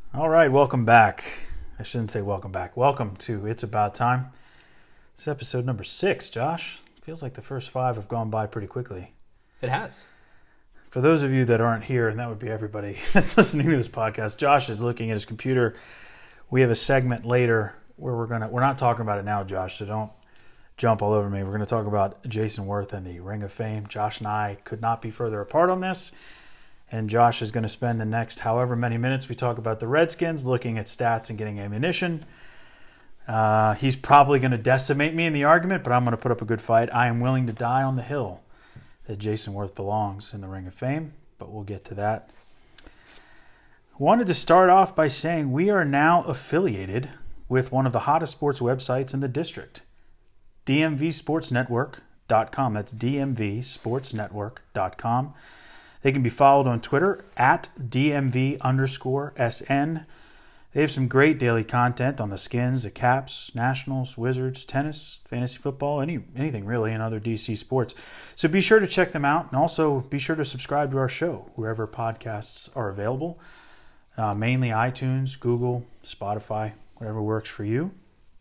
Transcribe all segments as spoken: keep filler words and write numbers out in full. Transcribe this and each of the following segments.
All right, welcome back. I shouldn't say welcome back. Welcome to It's About Time. It's episode number six, Josh. Feels like the first five have gone by pretty quickly. It has. For those of you that aren't here, and that would be everybody that's listening to this podcast, Josh is looking at his computer. We have a segment later where we're gonna we're not talking about it now, Josh, so don't jump all over me. We're gonna talk about Jason Worth and the Ring of Fame. Josh and I could not be further apart on this. And Josh is going to spend the next however many minutes we talk about the Redskins, looking at stats and getting ammunition. Uh, he's probably going to decimate me in the argument, but I'm going to put up a good fight. I am willing to die on the hill that Jason Worth belongs in the Ring of Fame, but we'll get to that. Wanted to start off by saying we are now affiliated with one of the hottest sports websites in the district, D M V sports network dot com. That's D M V sports network dot com. They can be followed on Twitter at D M V underscore S N. They have some great daily content on the Skins, the Caps, Nationals, Wizards, tennis, fantasy football, any anything really, and other D C sports. So be sure to check them out, and also be sure to subscribe to our show wherever podcasts are available. Uh, mainly iTunes, Google, Spotify, whatever works for you.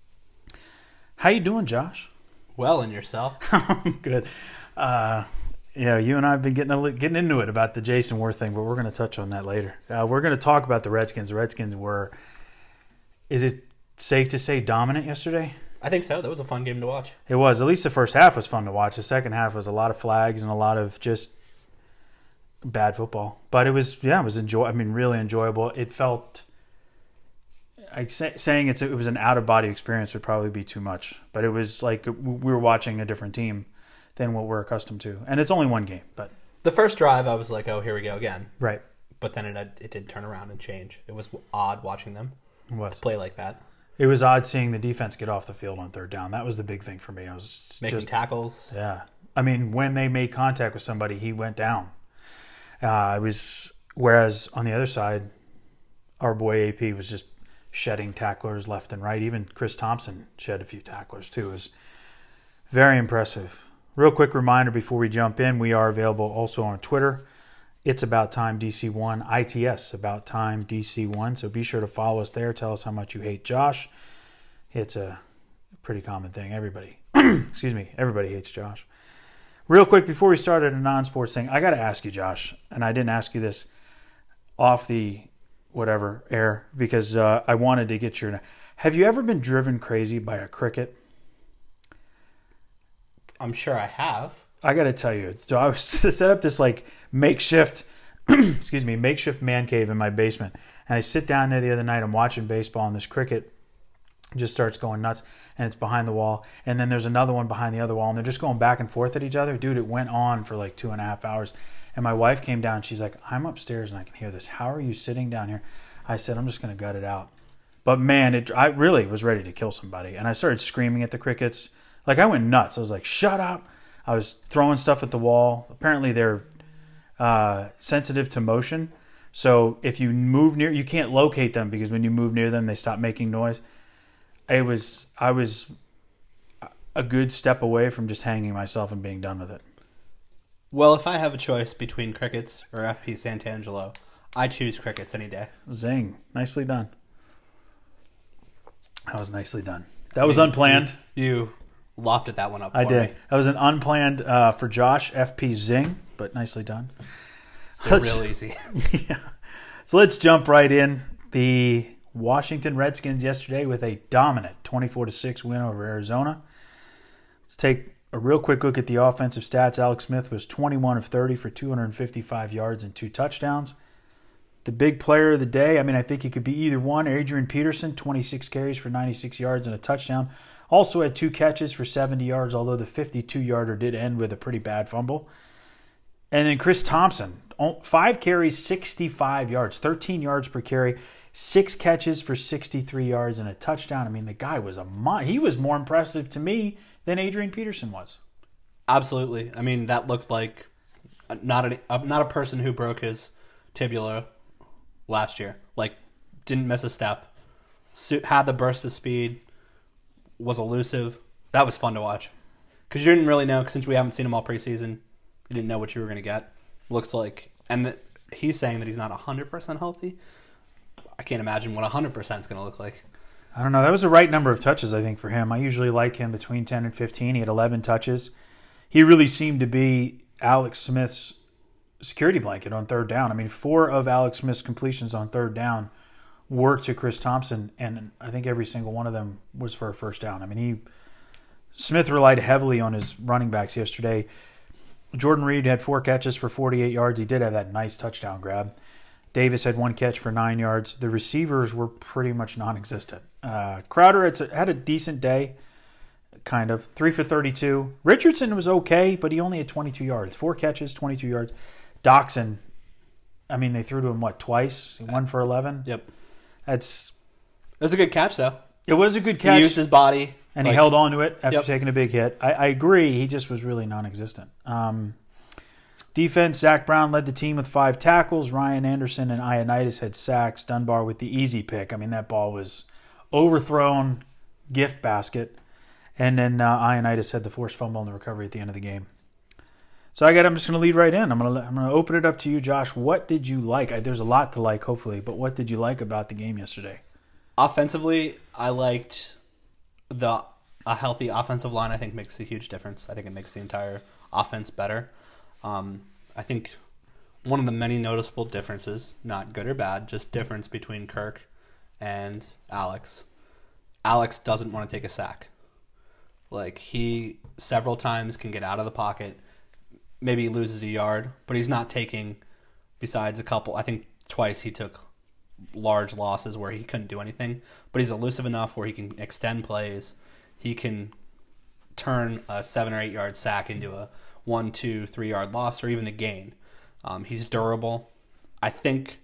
How you doing, Josh? Well, and yourself? Good. Uh, Yeah, you and I have been getting a, getting into it about the Jason Worth thing, but we're going to touch on that later. Uh, we're going to talk about the Redskins. The Redskins were, is it safe to say, dominant yesterday? I think so. That was a fun game to watch. It was. At least the first half was fun to watch. The second half was a lot of flags and a lot of just bad football. But it was, yeah, it was enjoy. I mean, really enjoyable. It felt, I say, saying it's, it was an out-of-body experience would probably be too much. But it was like we were watching a different team than what we're accustomed to. And it's only one game, but the first drive I was like, oh, here we go again. Right. But then it it did turn around and change. It was odd watching them it was. play like that. It was odd seeing the defense get off the field on third down. That was the big thing for me. I was making just, tackles. Yeah. I mean, when they made contact with somebody, he went down. Uh, it was whereas on the other side, our boy A P was just shedding tacklers left and right. Even Chris Thompson shed a few tacklers too. It was very impressive. Real quick reminder before we jump in, we are available also on Twitter. It's About Time D C one, I T S About Time D C one. So be sure to follow us there. Tell us how much you hate Josh. It's a pretty common thing. Everybody, excuse me, everybody hates Josh. Real quick before we start at a non-sports thing, I got to ask you, Josh, and I didn't ask you this off the whatever air because uh, I wanted to get your. Have you ever been driven crazy by a cricket? I'm sure I have. I got to tell you, so I was set up this like makeshift, excuse me, makeshift man cave in my basement. And I sit down there the other night, I'm watching baseball, and this cricket just starts going nuts, and it's behind the wall. And then there's another one behind the other wall, and they're just going back and forth at each other. Dude, it went on for like two and a half hours. And my wife came down, she's like, I'm upstairs and I can hear this. How are you sitting down here? I said, I'm just going to gut it out. But man, it, I really was ready to kill somebody. And I started screaming at the crickets. Like, I went nuts. I was like, shut up. I was throwing stuff at the wall. Apparently, they're uh, sensitive to motion. So if you move near, you can't locate them because when you move near them, they stop making noise. It was, I was a good step away from just hanging myself and being done with it. Well, if I have a choice between crickets or F P Santangelo, I choose crickets any day. Zing. Nicely done. That was nicely done. That was unplanned. You... you lofted that one up for I did. me. That was an unplanned uh, for Josh, F P Zing, but nicely done. They're real easy. Yeah. So let's jump right in. The Washington Redskins yesterday with a dominant twenty-four to six win over Arizona. Let's take a real quick look at the offensive stats. Alex Smith was twenty-one of thirty for two hundred fifty-five yards and two touchdowns. The big player of the day, I mean, I think it could be either one. Adrian Peterson, twenty-six carries for ninety-six yards and a touchdown. Also had two catches for seventy yards, although the fifty-two-yarder did end with a pretty bad fumble. And then Chris Thompson, five carries, sixty-five yards, thirteen yards per carry, six catches for sixty-three yards and a touchdown. I mean, the guy was a mon- he was more impressive to me than Adrian Peterson was. Absolutely. I mean, that looked like not a not a person who broke his tibia last year. Like, didn't miss a step. Had the burst of speed. Was elusive. That was fun to watch. Because you didn't really know, since we haven't seen him all preseason, you didn't know what you were going to get. Looks like, and he's saying that he's not one hundred percent healthy. I can't imagine what one hundred percent is going to look like. I don't know. That was the right number of touches, I think, for him. I usually like him between ten and fifteen. He had eleven touches. He really seemed to be Alex Smith's security blanket on third down. I mean, four of Alex Smith's completions on third down were to Chris Thompson, and I think every single one of them was for a first down. I mean, he Smith relied heavily on his running backs yesterday. Jordan Reed had four catches for forty-eight yards. He did have that nice touchdown grab. Davis had one catch for nine yards. The receivers were pretty much non-existent. Uh, Crowder had, had a decent day, kind of. three for thirty-two. Richardson was okay, but he only had twenty-two yards. Four catches, twenty-two yards. Doxson, I mean, they threw to him, what, twice? One for eleven? Yep. That's. It was a good catch, though. It was a good catch. He used his body. And like, he held on to it after yep. taking a big hit. I, I agree. He just was really non-existent. Um, defense, Zach Brown led the team with five tackles. Ryan Anderson and Ioannidis had sacks. Dunbar with the easy pick. I mean, that ball was overthrown, gift basket. And then uh, Ioannidis had the forced fumble in the recovery at the end of the game. So I got. I'm just going to lead right in. I'm going to I'm going to open it up to you, Josh. What did you like? I, there's a lot to like, hopefully, but what did you like about the game yesterday? Offensively, I liked the a healthy offensive line. I think makes a huge difference. I think it makes the entire offense better. Um, I think one of the many noticeable differences, not good or bad, just difference between Kirk and Alex. Alex doesn't want to take a sack. Like, he several times can get out of the pocket. Maybe he loses a yard, but he's not taking, besides a couple, I think twice he took large losses where he couldn't do anything. But he's elusive enough where he can extend plays. He can turn a seven or eight yard sack into a one, two, three yard loss or even a gain. Um, he's durable. I think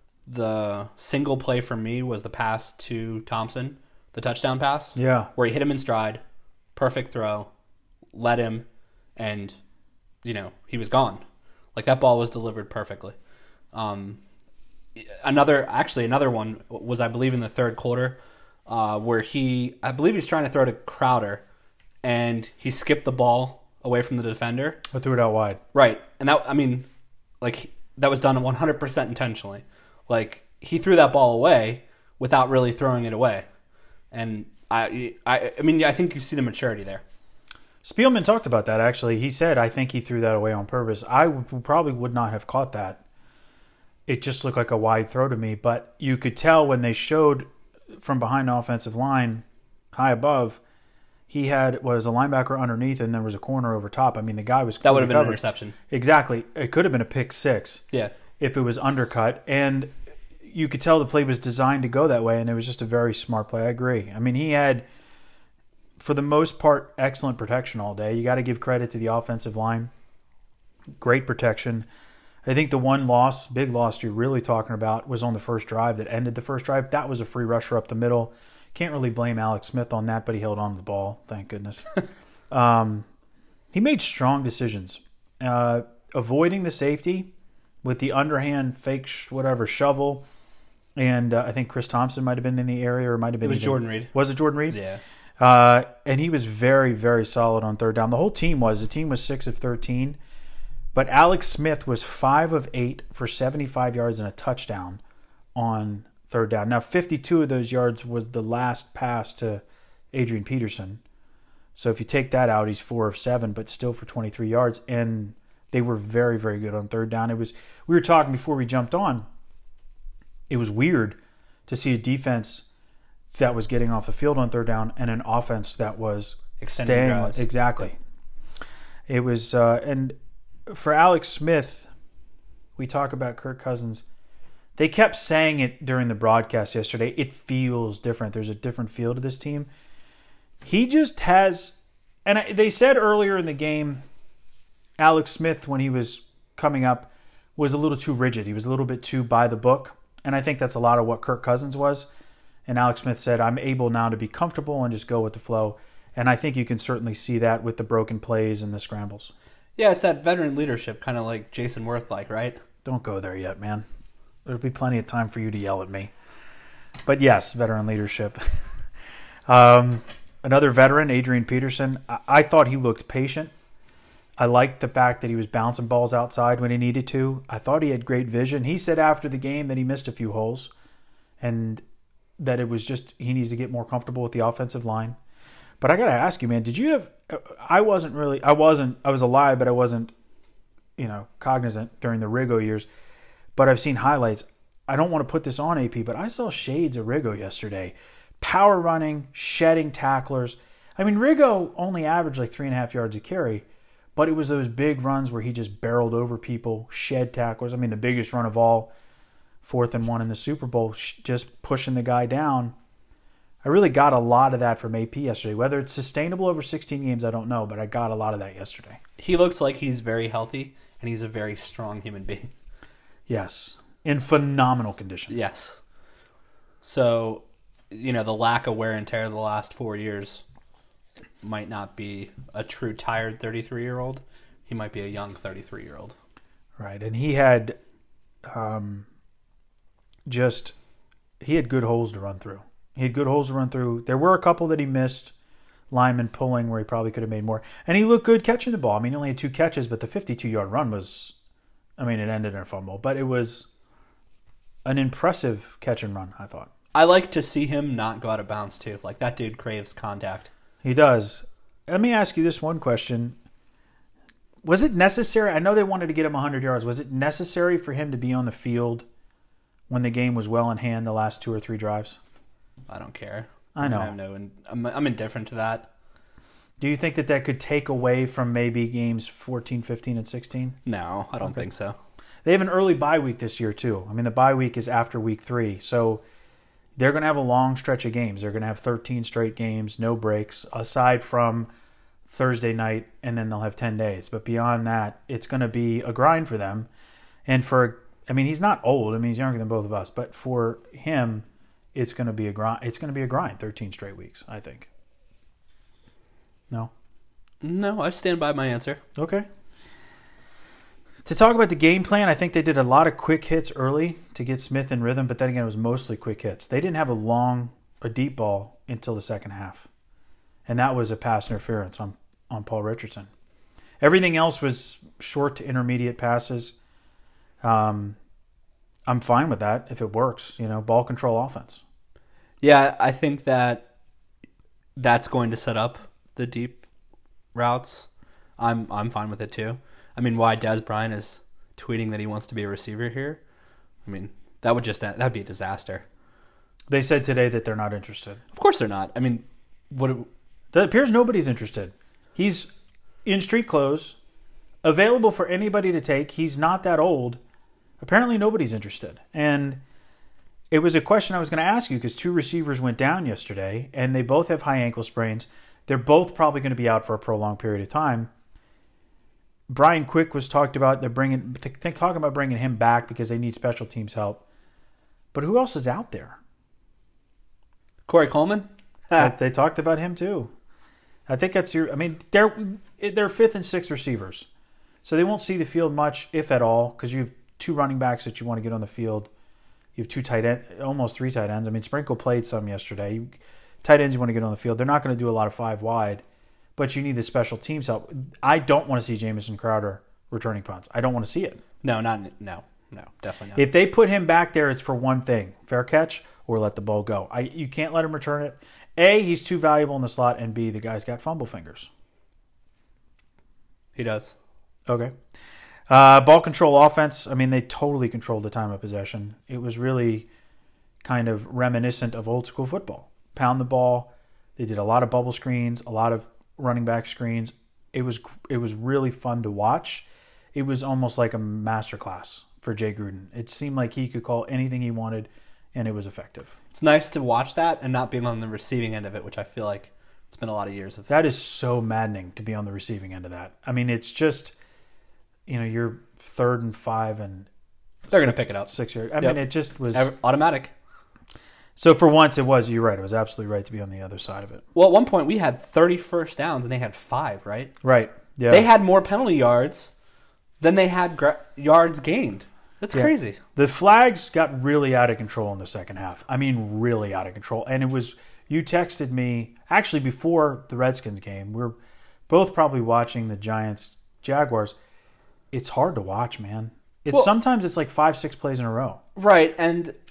the single play for me was the pass to Thompson, the touchdown pass. Yeah. Where he hit him in stride, perfect throw, led him, and, you know, he was gone. Like, that ball was delivered perfectly. Um, another, actually, another one was, I believe, in the third quarter, uh, where he, I believe he's trying to throw to Crowder, and he skipped the ball away from the defender. I threw it out wide. Right. And that, I mean, like, that was done one hundred percent intentionally. Like, he threw that ball away without really throwing it away. And I, I, I mean, I think you see the maturity there. Spielman talked about that, actually. He said, I think he threw that away on purpose. I would, probably would not have caught that. It just looked like a wide throw to me. But you could tell when they showed from behind the offensive line, high above, he had was a linebacker underneath, and there was a corner over top. I mean, the guy was that would have been covered. An interception. Exactly. It could have been a pick six. Yeah. If it was undercut. And you could tell the play was designed to go that way, and it was just a very smart play. I agree. I mean, he had, for the most part, excellent protection all day. You got to give credit to the offensive line. Great protection. I think the one loss, big loss you're really talking about, was on the first drive that ended the first drive. That was a free rusher up the middle. Can't really blame Alex Smith on that, but he held on to the ball. Thank goodness. um, he made strong decisions. Uh, avoiding the safety with the underhand fake sh- whatever shovel, and uh, I think Chris Thompson might have been in the area, or it might have been. It was even, Jordan Reed. Was it Jordan Reed? Yeah. Uh, and he was very, very solid on third down. The whole team was. The team was six of thirteen, but Alex Smith was five of eight for seventy-five yards and a touchdown on third down. Now, fifty-two of those yards was the last pass to Adrian Peterson. So if you take that out, he's four of seven, but still for twenty-three yards. And they were very, very good on third down. It was. We were talking before we jumped on. It was weird to see a defense that was getting off the field on third down and an offense that was Extending staying. drives. Exactly. It was, uh, and for Alex Smith, we talk about Kirk Cousins. They kept saying it during the broadcast yesterday. It feels different. There's a different feel to this team. He just has, and I, they said earlier in the game, Alex Smith, when he was coming up, was a little too rigid. He was a little bit too by the book. And I think that's a lot of what Kirk Cousins was. And Alex Smith said, I'm able now to be comfortable and just go with the flow. And I think you can certainly see that with the broken plays and the scrambles. Yeah, it's that veteran leadership, kind of like Jason Worth-like, right? Don't go there yet, man. There'll be plenty of time for you to yell at me. But yes, veteran leadership. um, another veteran, Adrian Peterson. I-, I thought he looked patient. I liked the fact that he was bouncing balls outside when he needed to. I thought he had great vision. He said after the game that he missed a few holes. and that it was just he needs to get more comfortable with the offensive line. But I got to ask you, man, did you have I wasn't really I wasn't I was alive, but I wasn't, you know, cognizant during the Riggo years. But I've seen highlights. I don't want to put this on A P, but I saw shades of Riggo yesterday. Power running, shedding tacklers. I mean, Riggo only averaged like three and a half yards a carry, but it was those big runs where he just barreled over people, shed tacklers. I mean, the biggest run of all, fourth and one in the Super Bowl, just pushing the guy down. I really got a lot of that from A P yesterday. Whether it's sustainable over sixteen games, I don't know, but I got a lot of that yesterday. He looks like he's very healthy, and he's a very strong human being. Yes. In phenomenal condition. Yes. So, you know, the lack of wear and tear the last four years might not be a true tired thirty-three-year-old. He might be a young thirty-three-year-old. Right. And he had um, just, he had good holes to run through. He had good holes to run through. There were a couple that he missed, lineman pulling where he probably could have made more. And he looked good catching the ball. I mean, he only had two catches, but the fifty-two-yard run was, I mean, it ended in a fumble. But it was an impressive catch and run, I thought. I like to see him not go out of bounds, too. Like, that dude craves contact. He does. Let me ask you this one question. Was it necessary? I know they wanted to get him one hundred yards. Was it necessary for him to be on the field when the game was well in hand the last two or three drives? I don't care. I know. I have no, I'm, I'm indifferent to that. Do you think that that could take away from maybe games fourteen, fifteen, and sixteen? No, I don't Okay. think so. They have an early bye week this year, too. I mean, the bye week is after week three. So they're going to have a long stretch of games. They're going to have thirteen straight games, no breaks, aside from Thursday night, and then they'll have ten days. But beyond that, it's going to be a grind for them. And for, I mean, he's not old. I mean, he's younger than both of us. But for him, it's going to be a grind. It's going to be a grind, thirteen straight weeks, I think. No? No, I stand by my answer. Okay. To talk about the game plan, I think they did a lot of quick hits early to get Smith in rhythm, but then again, it was mostly quick hits. They didn't have a long, a deep ball until the second half. And that was a pass interference on, on Paul Richardson. Everything else was short to intermediate passes. Um, I'm fine with that if it works. You know, ball control offense. Yeah, I think that that's going to set up the deep routes. I'm I'm fine with it too. I mean, why Dez Bryant is tweeting that he wants to be a receiver here? I mean, that would just that'd be a disaster. They said today that they're not interested. Of course they're not. I mean, what? It appears nobody's interested. He's in street clothes, available for anybody to take. He's not that old. Apparently nobody's interested. And it was a question I was going to ask you because two receivers went down yesterday, and they both have high ankle sprains. They're both probably going to be out for a prolonged period of time. Brian Quick was talked about. They're bringing, they're talking about bringing him back because they need special teams help. But who else is out there? Corey Coleman? they, they talked about him too. I think that's your. I mean, they're they're fifth and sixth receivers, so they won't see the field much, if at all, because you have two running backs that you want to get on the field. You have two tight end, almost three tight ends. I mean, Sprinkle played some yesterday. You, tight ends you want to get on the field. They're not going to do a lot of five wide, but you need the special teams help. I don't want to see Jamison Crowder returning punts. I don't want to see it. No, not no, no, definitely not. If they put him back there, it's for one thing: fair catch or let the ball go. I you can't let him return it. A, he's too valuable in the slot, and B, the guy's got fumble fingers. He does. Okay. Uh, ball control offense, I mean, they totally controlled the time of possession. It was really kind of reminiscent of old school football. Pound the ball. They did a lot of bubble screens, a lot of running back screens. It was it was really fun to watch. It was almost like a masterclass for Jay Gruden. It seemed like he could call anything he wanted, and it was effective. It's nice to watch that and not being on the receiving end of it, which I feel like it's been a lot of years of. That is so maddening to be on the receiving end of that. I mean, it's just, you know, you're third and five and they're going to pick it up. Six yards. I Yep. mean, it just was automatic. So for once, it was. You're right. It was absolutely right to be on the other side of it. Well, at one point we had thirty first downs and they had five. Right. Right. Yeah. They had more penalty yards than they had gra- yards gained. That's Yeah. crazy. The flags got really out of control in the second half. I mean, really out of control. And it was, you texted me, actually before the Redskins game, we we're both probably watching the Giants-Jaguars. It's hard to watch, man. It's Well- sometimes it's like five, six plays in a row. Right, and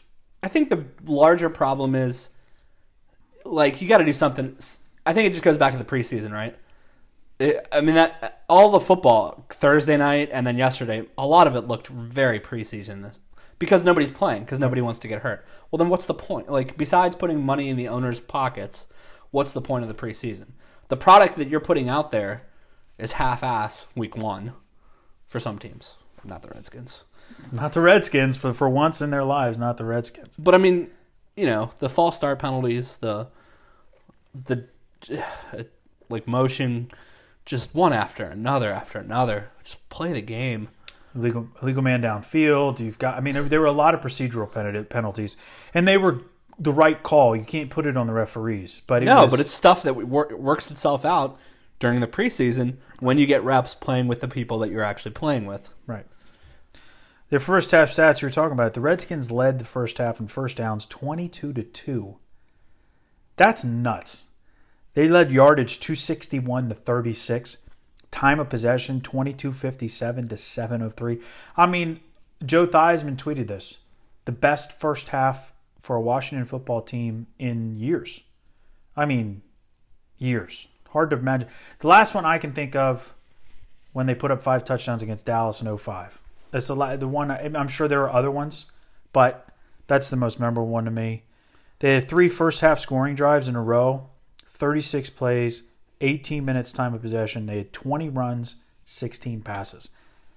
I think the larger problem is, like, you got to do something. I think it just goes back to the preseason, right? It, I mean, that all the football Thursday night and then yesterday, a lot of it looked very preseason because nobody's playing because nobody wants to get hurt. Well, then what's the point? Like, besides putting money in the owners' pockets, what's the point of the preseason? The product that you're putting out there is half-ass week one for some teams, not the Redskins. Not the Redskins, but for once in their lives, not the Redskins. But I mean, you know, the false start penalties, the the uh, like motion, just one after another after another. Just play the game. Illegal, illegal man downfield. You've got. I mean, there were a lot of procedural penalties, and they were the right call. You can't put it on the referees, but it no, was, but it's stuff that work, works itself out during the preseason when you get reps playing with the people that you're actually playing with. Right. Their first half stats you were talking about, the Redskins led the first half in first downs twenty-two to two. That's nuts. They led yardage two sixty-one to thirty-six. Time of possession twenty-two fifty-seven to seven oh three. I mean, Joe Theismann tweeted this. The best first half for a Washington football team in years. I mean, years. Hard to imagine. The last one I can think of when they put up five touchdowns against Dallas in oh five. That's the the one. I'm sure there are other ones, but that's the most memorable one to me. They had three first half scoring drives in a row, thirty-six plays, eighteen minutes time of possession. They had twenty runs, sixteen passes.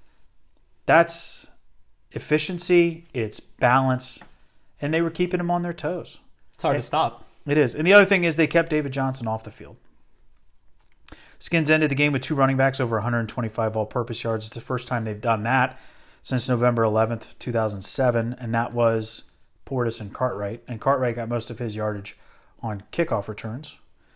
That's efficiency. It's balance, and they were keeping them on their toes. It's hard and to stop. It is, and the other thing is they kept David Johnson off the field. Skins ended the game with two running backs over one hundred twenty-five all-purpose yards. It's the first time they've done that since November eleventh, two thousand seven, and that was Portis and Cartwright. And Cartwright got most of his yardage on kickoff returns.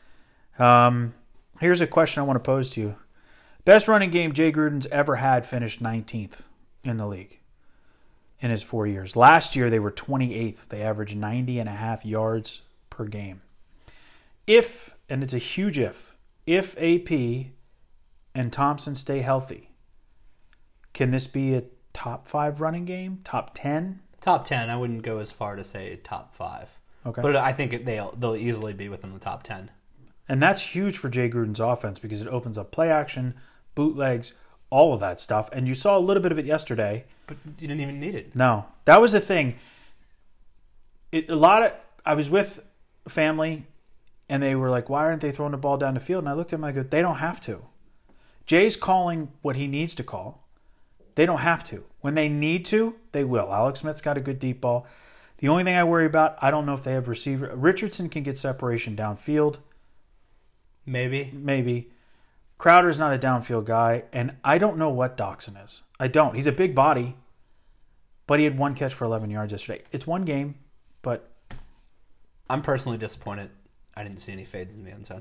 Um, here's a question I want to pose to you. Best running game Jay Gruden's ever had finished nineteenth in the league in his four years. Last year, they were twenty-eighth. They averaged ninety and a half yards per game. If, and it's a huge if, if A P and Thompson stay healthy, can this be a top five running game? Top ten? Top ten. I wouldn't go as far to say top five. Okay. But I think it, they'll they'll easily be within the top ten. And that's huge for Jay Gruden's offense because it opens up play action, bootlegs, all of that stuff. And you saw a little bit of it yesterday. But you didn't even need it. No. That was the thing. It, a lot of I was with family, and they were like, why aren't they throwing the ball down the field? And I looked at them and I go, they don't have to. Jay's calling what he needs to call. They don't have to. When they need to, they will. Alex Smith's got a good deep ball. The only thing I worry about, I don't know if they have receiver. Richardson can get separation downfield. Maybe. Maybe. Crowder's not a downfield guy, and I don't know what Doxson is. I don't. He's a big body, but he had one catch for eleven yards yesterday. It's one game, but... I'm personally disappointed. I didn't see any fades in the end zone.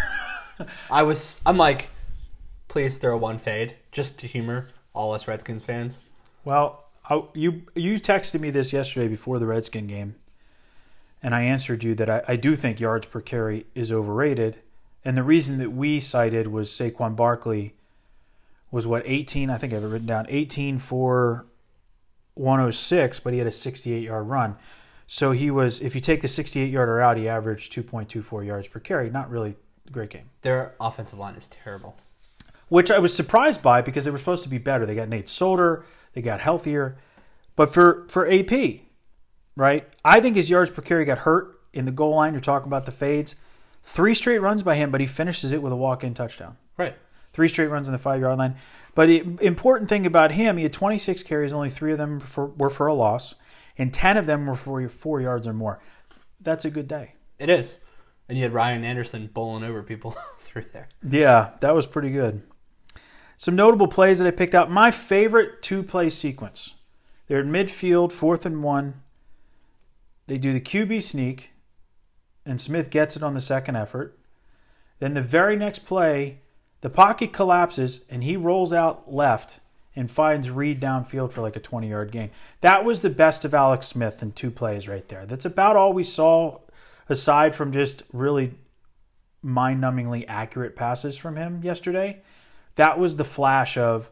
I was, I'm like, please throw one fade just to humor all us Redskins fans. Well, I, you you texted me this yesterday before the Redskin game, and I answered you that I, I do think yards per carry is overrated. And the reason that we cited was Saquon Barkley was, what, eighteen? I think I have it written down. eighteen for one oh six, but he had a sixty-eight-yard run. So he was, if you take the sixty-eight-yarder out, he averaged two point two four yards per carry. Not really a great game. Their offensive line is terrible. Which I was surprised by because they were supposed to be better. They got Nate Solder. They got healthier. But for, for A P, right, I think his yards per carry got hurt in the goal line. You're talking about the fades. Three straight runs by him, but he finishes it with a walk-in touchdown. Right. Three straight runs on the five-yard line. But the important thing about him, he had twenty-six carries. Only three of them for, were for a loss, and ten of them were for four yards or more. That's a good day. It is. And you had Ryan Anderson bowling over people through there. Yeah, that was pretty good. Some notable plays that I picked out. My favorite two-play sequence. They're at midfield, fourth and one. They do the Q B sneak, and Smith gets it on the second effort. Then the very next play, the pocket collapses, and he rolls out left and finds Reed downfield for like a twenty-yard gain. That was the best of Alex Smith in two plays right there. That's about all we saw, aside from just really mind-numbingly accurate passes from him yesterday. That was the flash of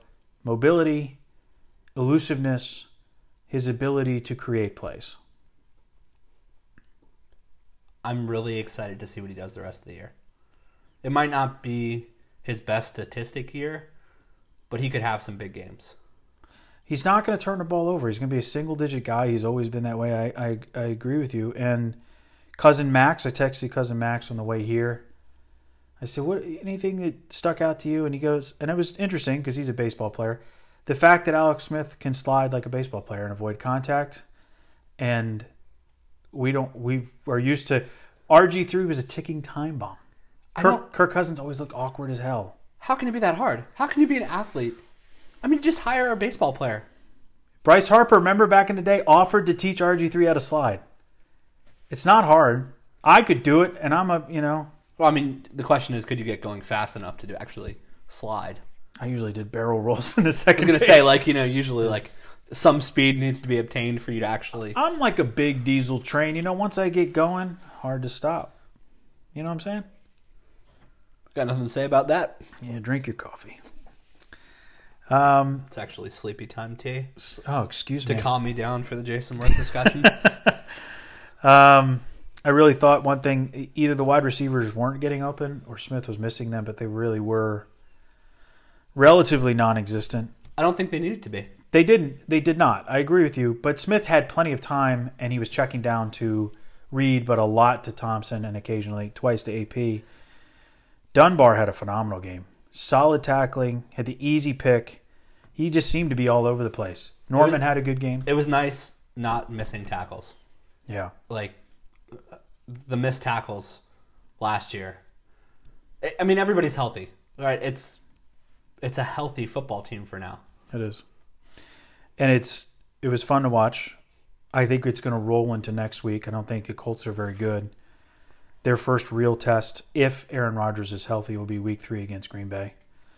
mobility, elusiveness, his ability to create plays. I'm really excited to see what he does the rest of the year. It might not be his best statistic year, but he could have some big games. He's not going to turn the ball over. He's going to be a single-digit guy. He's always been that way. I, I I agree with you. And Cousin Max, I texted Cousin Max on the way here. I said, "What? Anything that stuck out to you?" And he goes, and it was interesting because he's a baseball player. The fact that Alex Smith can slide like a baseball player and avoid contact, and we don't. We are used to. R G three was a ticking time bomb. Kirk, Kirk Cousins always looked awkward as hell. How can it be that hard? How can you be an athlete? I mean, just hire a baseball player. Bryce Harper, remember back in the day, offered to teach R G three how to slide. It's not hard. I could do it, and I'm a, you know. Well, I mean, the question is, could you get going fast enough to do actually slide? I usually did barrel rolls in the second. I was going to say, like, you know, usually, like, some speed needs to be obtained for you to actually. I'm like a big diesel train. You know, once I get going, hard to stop. You know what I'm saying? Got nothing to say about that. Yeah, drink your coffee. Um, it's actually sleepy time tea. Oh, excuse to me. To calm me down for the Jason Worth discussion. um, I really thought one thing, either the wide receivers weren't getting open or Smith was missing them, but they really were relatively non-existent. I don't think they needed to be. They didn't. They did not. I agree with you. But Smith had plenty of time, and he was checking down to Reed, but a lot to Thompson and occasionally twice to A P. Dunbar had a phenomenal game. Solid tackling, had the easy pick. He just seemed to be all over the place. Norman was, had a good game. It was nice not missing tackles. Yeah. Like, the missed tackles last year. I mean, everybody's healthy. Right? It's it's a healthy football team for now. It is. And it's it was fun to watch. I think it's going to roll into next week. I don't think the Colts are very good. Their first real test, if Aaron Rodgers is healthy, will be week three against Green Bay.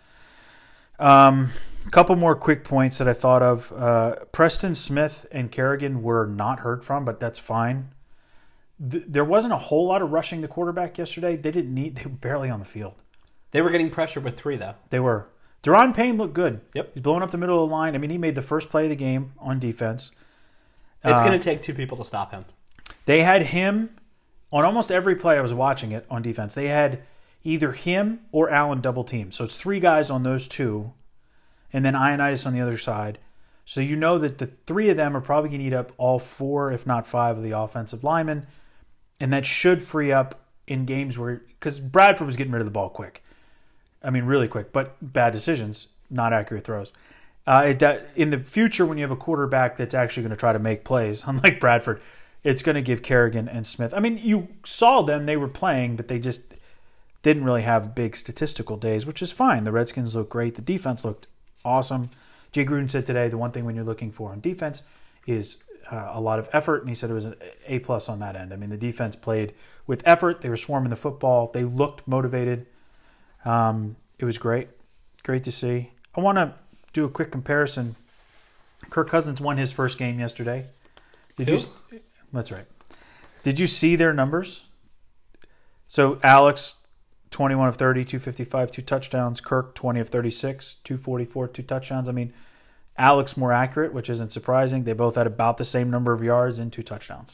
Um, a couple more quick points that I thought of. Uh, Preston Smith and Kerrigan were not heard from, but that's fine. Th- there wasn't a whole lot of rushing the quarterback yesterday. They didn't need. They were barely on the field. They were getting pressure with three, though. They were. Deron Payne looked good. Yep. He's blowing up the middle of the line. I mean, he made the first play of the game on defense. It's uh, going to take two people to stop him. They had him. On almost every play I was watching it on defense, they had either him or Allen double team. So it's three guys on those two, and then Ioannidis on the other side. So you know that the three of them are probably going to eat up all four, if not five, of the offensive linemen, and that should free up in games where – because Bradford was getting rid of the ball quick. I mean, really quick, but bad decisions, not accurate throws. Uh, it, that, in the future, when you have a quarterback that's actually going to try to make plays, unlike Bradford – it's going to give Kerrigan and Smith. I mean, you saw them. They were playing, but they just didn't really have big statistical days, which is fine. The Redskins looked great. The defense looked awesome. Jay Gruden said today the one thing when you're looking for on defense is uh, a lot of effort, and he said it was an A-plus on that end. I mean, the defense played with effort. They were swarming the football. They looked motivated. Um, it was great. Great to see. I want to do a quick comparison. Kirk Cousins won his first game yesterday. Did Who? you? That's right. Did you see their numbers? So Alex, twenty-one of thirty, two fifty-five, two touchdowns. Kirk, twenty of thirty-six, two forty-four, two touchdowns. I mean, Alex more accurate, which isn't surprising. They both had about the same number of yards and two touchdowns.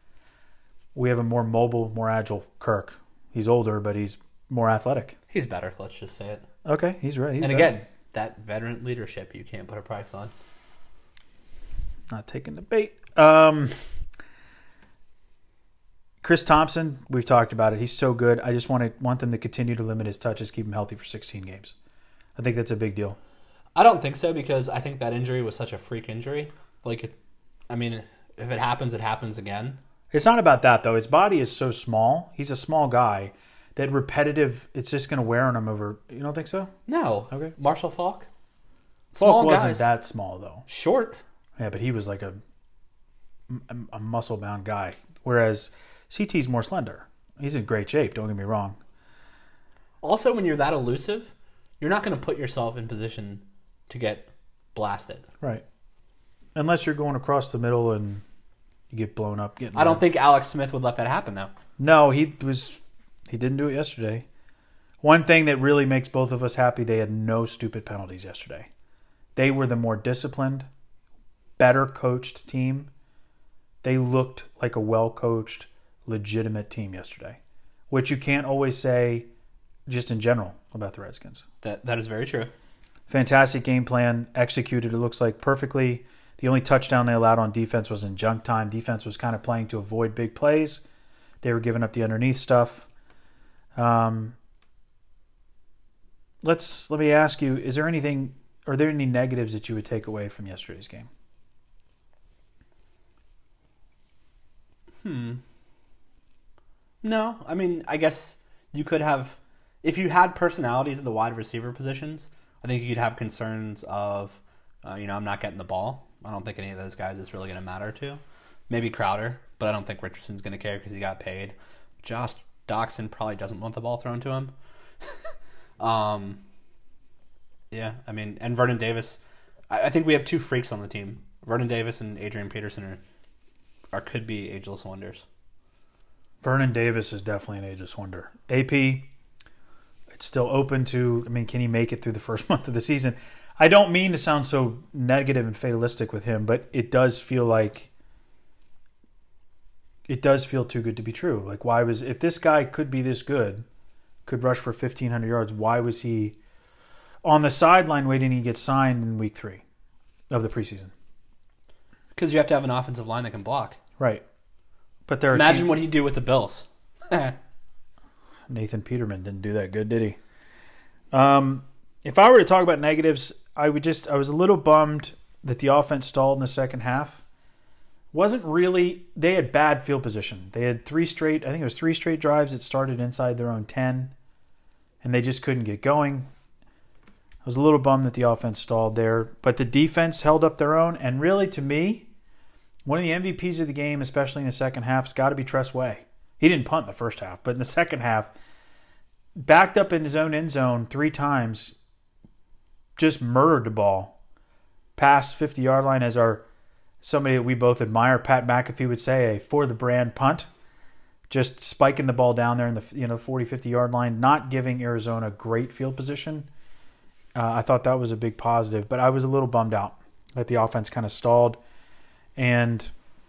We have a more mobile, more agile Kirk. He's older, but he's more athletic. He's better, let's just say it. Okay, he's right. He's and better. again, that veteran leadership you can't put a price on. Not taking the bait. Um... Chris Thompson, we've talked about it. He's so good. I just want to want them to continue to limit his touches, keep him healthy for sixteen games. I think that's a big deal. I don't think so because I think that injury was such a freak injury. Like, it, I mean, if it happens, it happens again. It's not about that, though. His body is so small. He's a small guy that repetitive, it's just going to wear on him over. You don't think so? No. Okay. Marshall Falk? Falk wasn't guys. that small, though. Short. Yeah, but he was like a, a, a muscle-bound guy. Whereas C T's more slender. He's in great shape, don't get me wrong. Also, when you're that elusive, you're not going to put yourself in position to get blasted. Right. Unless you're going across the middle and you get blown up. Getting I don't think Alex Smith would let that happen, though. No, he was. He didn't do it yesterday. One thing that really makes both of us happy, they had no stupid penalties yesterday. They were the more disciplined, better coached team. They looked like a well-coached, legitimate team yesterday, which you can't always say just in general about the Redskins. That That is very true. Fantastic game plan, executed, it looks like, perfectly. The only touchdown they allowed on defense was in junk time. Defense was kind of playing to avoid big plays. They were giving up the underneath stuff. Um, let's let me ask you: is there anything? Are there any negatives that you would take away from yesterday's game? Hmm. No, I mean, I guess you could have, if you had personalities in the wide receiver positions, I think you could have concerns of, uh, you know, I'm not getting the ball. I don't think any of those guys is really going to matter to. Maybe Crowder, but I don't think Richardson's going to care because he got paid. Josh Doxson probably doesn't want the ball thrown to him. um, yeah, I mean, and Vernon Davis. I, I think we have two freaks on the team. Vernon Davis and Adrian Peterson are, are could be ageless wonders. Vernon Davis is definitely an ageless wonder. A P, it's still open to, I mean, can he make it through the first month of the season? I don't mean to sound so negative and fatalistic with him, but it does feel like, it does feel too good to be true. Like, why was, if this guy could be this good, could rush for fifteen hundred yards, why was he on the sideline waiting to get signed in week three of the preseason? Because you have to have an offensive line that can block. Right. But there are Imagine teams, what he'd do with the Bills. Nathan Peterman didn't do that good, did he? Um, if I were to talk about negatives, I would just I was a little bummed that the offense stalled in the second half. Wasn't really they had bad field position. They had three straight, I think it was three straight drives that started inside their own ten, and they just couldn't get going. I was a little bummed that the offense stalled there, but the defense held up their own, and really to me, one of the M V Ps of the game, especially in the second half, has got to be Tress Way. He didn't punt in the first half, but in the second half, backed up in his own end zone three times, just murdered the ball past fifty-yard line, as our somebody that we both admire, Pat McAfee, would say, a for-the-brand punt. Just spiking the ball down there in the you know forty, fifty-yard line, not giving Arizona great field position. Uh, I thought that was a big positive, but I was a little bummed out that the offense kind of stalled. And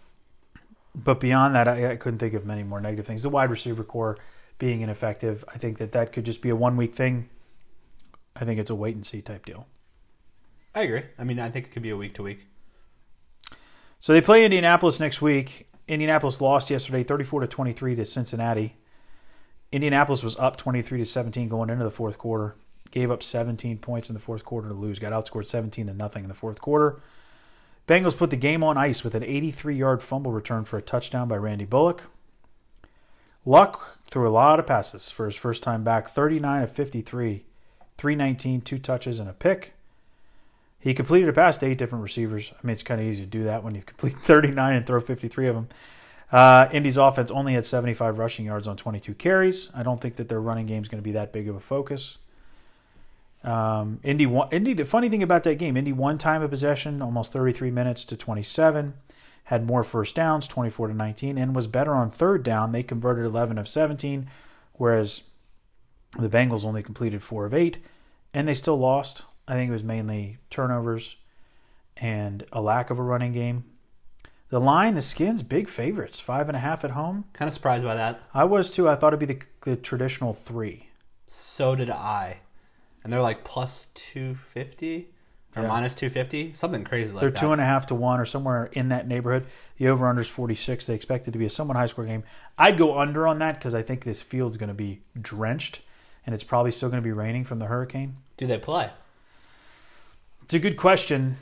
but beyond that, I, I couldn't think of many more negative things. The wide receiver core being ineffective, I think that that could just be a one-week thing. I think it's a wait-and-see type deal. I agree. I mean, I think it could be a week-to-week. So they play Indianapolis next week. Indianapolis lost yesterday thirty-four to twenty-three to Cincinnati. Indianapolis was up twenty-three to seventeen going into the fourth quarter. Gave up seventeen points in the fourth quarter to lose. Got outscored seventeen to nothing in the fourth quarter. Bengals put the game on ice with an eighty-three-yard fumble return for a touchdown by Randy Bullock. Luck threw a lot of passes for his first time back. thirty-nine of fifty-three, three nineteen, two touches, and a pick. He completed a pass to eight different receivers. I mean, it's kind of easy to do that when you complete thirty-nine and throw fifty-three of them. Uh, Indy's offense only had seventy-five rushing yards on twenty-two carries. I don't think that their running game is going to be that big of a focus. Um, Indy, won, Indy. The funny thing about that game, Indy won time of possession, almost thirty-three minutes to twenty-seven, had more first downs, twenty-four to nineteen, and was better on third down. They converted eleven of seventeen, whereas the Bengals only completed four of eight, and they still lost. I think it was mainly turnovers and a lack of a running game. The line, the Skins, big favorites, five and a half at home. Kind of surprised by that. I was too. I thought it'd be the, the traditional three. So did I. And they're like plus two fifty or Yeah. minus two fifty, something crazy like They're that. two and a half to one or somewhere in that neighborhood. The over-under is forty-six. They expect it to be a somewhat high-score game. I'd go under on that because I think this field's going to be drenched, and it's probably still going to be raining from the hurricane. Do they play? It's a good question.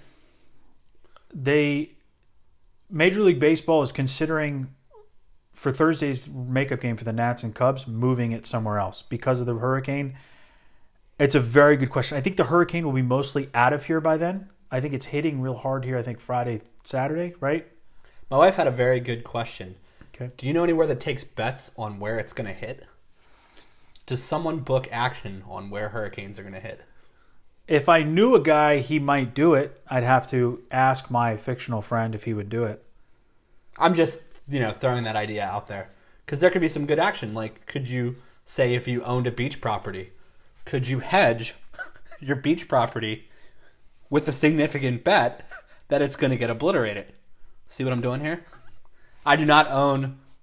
They Major League Baseball is considering for Thursday's makeup game for the Nats and Cubs moving it somewhere else because of the hurricane. It's a very good question. I think the hurricane will be mostly out of here by then. I think it's hitting real hard here, I think Friday, Saturday, right? My wife had a very good question. Okay. Do you know anywhere that takes bets on where it's going to hit? Does someone book action on where hurricanes are going to hit? If I knew a guy, he might do it. I'd have to ask my fictional friend if he would do it. I'm just, you know, throwing that idea out there. Because there could be some good action. Like, could you say if you owned a beach property, could you hedge your beach property with a significant bet that it's going to get obliterated? See what I'm doing here? I do not own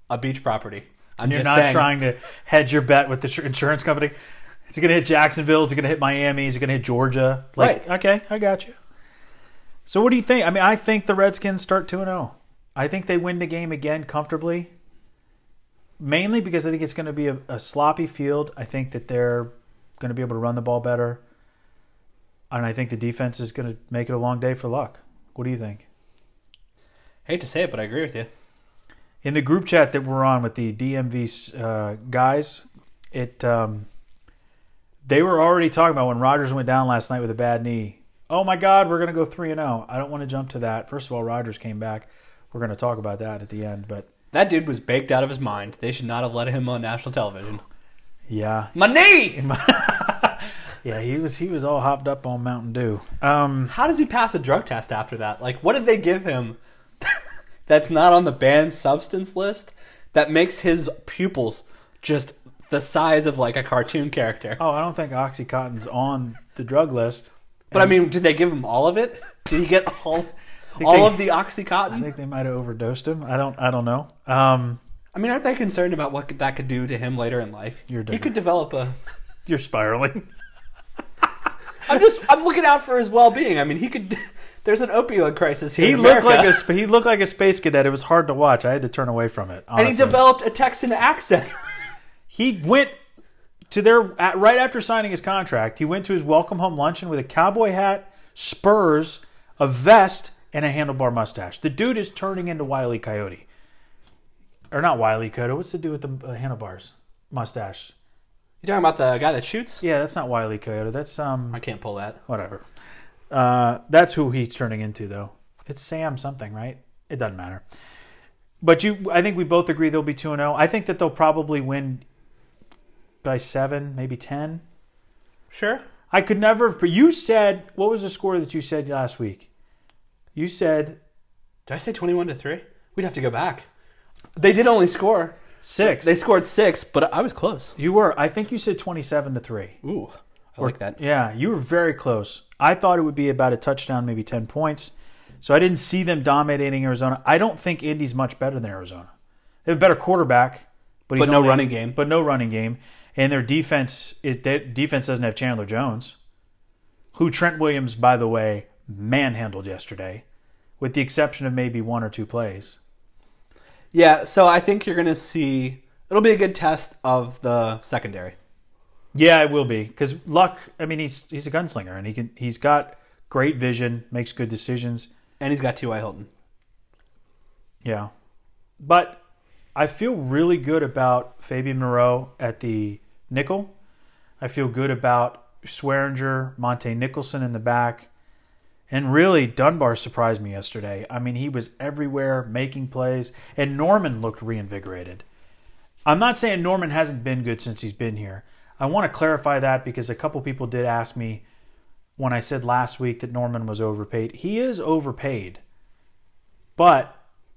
a beach property. I'm And you're just not saying, trying to hedge your bet with the sh- insurance company. Is it going to hit Jacksonville? Is it going to hit Miami? Is it going to hit Georgia? Like, Right. Okay, I got you. So what do you think? I mean, I think the Redskins start two and oh. I think they win the game again comfortably. Mainly because I think it's going to be a, a sloppy field. I think that they're going to be able to run the ball better. And I think the defense is going to make it a long day for Luck. What do you think? hate to say it, but I agree with you. In the group chat that we're on with the D M V uh, guys, it um, they were already talking about when Rodgers went down last night with a bad knee. Oh my God, we're going to go three and zero. I don't want to jump to that. First of all, Rodgers came back. We're going to talk about that at the end, but That dude was baked out of his mind. They should not have let him on national television. yeah, My knee! yeah, he was he was all hopped up on Mountain Dew. Um, How does he pass a drug test after that? Like, what did they give him that's not on the banned substance list that makes his pupils just the size of, like, a cartoon character? oh, I don't think OxyContin's on the drug list. But, I mean, did they give him all of it? Did he get all, all they- of the Oxycontin? I think they might have overdosed him. I don't I don't know. Um, I mean, aren't they concerned about what could, that could do to him later in life? You're he different. could develop a... you're spiraling. I'm just... I'm looking out for his well-being. I mean, he could... There's an opioid crisis here He in looked America. like a sp- he looked like a space cadet. It was hard to watch. I had to turn away from it. And he honestly. developed a Texan accent. He went to their at, right after signing his contract. He went to his welcome home luncheon with a cowboy hat, Spurs, a vest, and a handlebar mustache. The dude is turning into Wile E. Coyote, or not Wile E. Coyote. What's the dude with the uh, handlebars mustache? You talking about the guy that shoots? Yeah, that's not Wile E. Coyote. That's um I can't pull that. whatever. Uh, that's who he's turning into, though. It's Sam something, right? It doesn't matter. But you, I think we both agree they'll be two and zero. I think that they'll probably win by seven, maybe ten. Sure. I could never. But you said, what was the score that you said last week? You said Did I say twenty-one to three? We'd have to go back. They did only score. six. They scored six, but I was close. You were. I think you said twenty-seven to three. Ooh, I like that. Yeah, you were very close. I thought it would be about a touchdown, maybe ten points. So I didn't see them dominating Arizona. I don't think Indy's much better than Arizona. They have a better quarterback, but, he's But no only- running game. But no running game, and their defense is their defense doesn't have Chandler Jones, who Trent Williams, by the way, manhandled yesterday, with the exception of maybe one or two plays. Yeah, so I think you're going to see... It'll be a good test of the secondary. Yeah, it will be because Luck. I mean, he's he's a gunslinger, and he can he's got great vision, makes good decisions. And he's got T Y. Hilton. Yeah. But I feel really good about Fabian Moreau at the nickel. I feel good about Swearinger, Monte Nicholson in the back. And really, Dunbar surprised me yesterday. I mean, he was everywhere making plays. And Norman looked reinvigorated. I'm not saying Norman hasn't been good since he's been here. I want to clarify that because a couple people did ask me when I said last week that Norman was overpaid. He is overpaid. But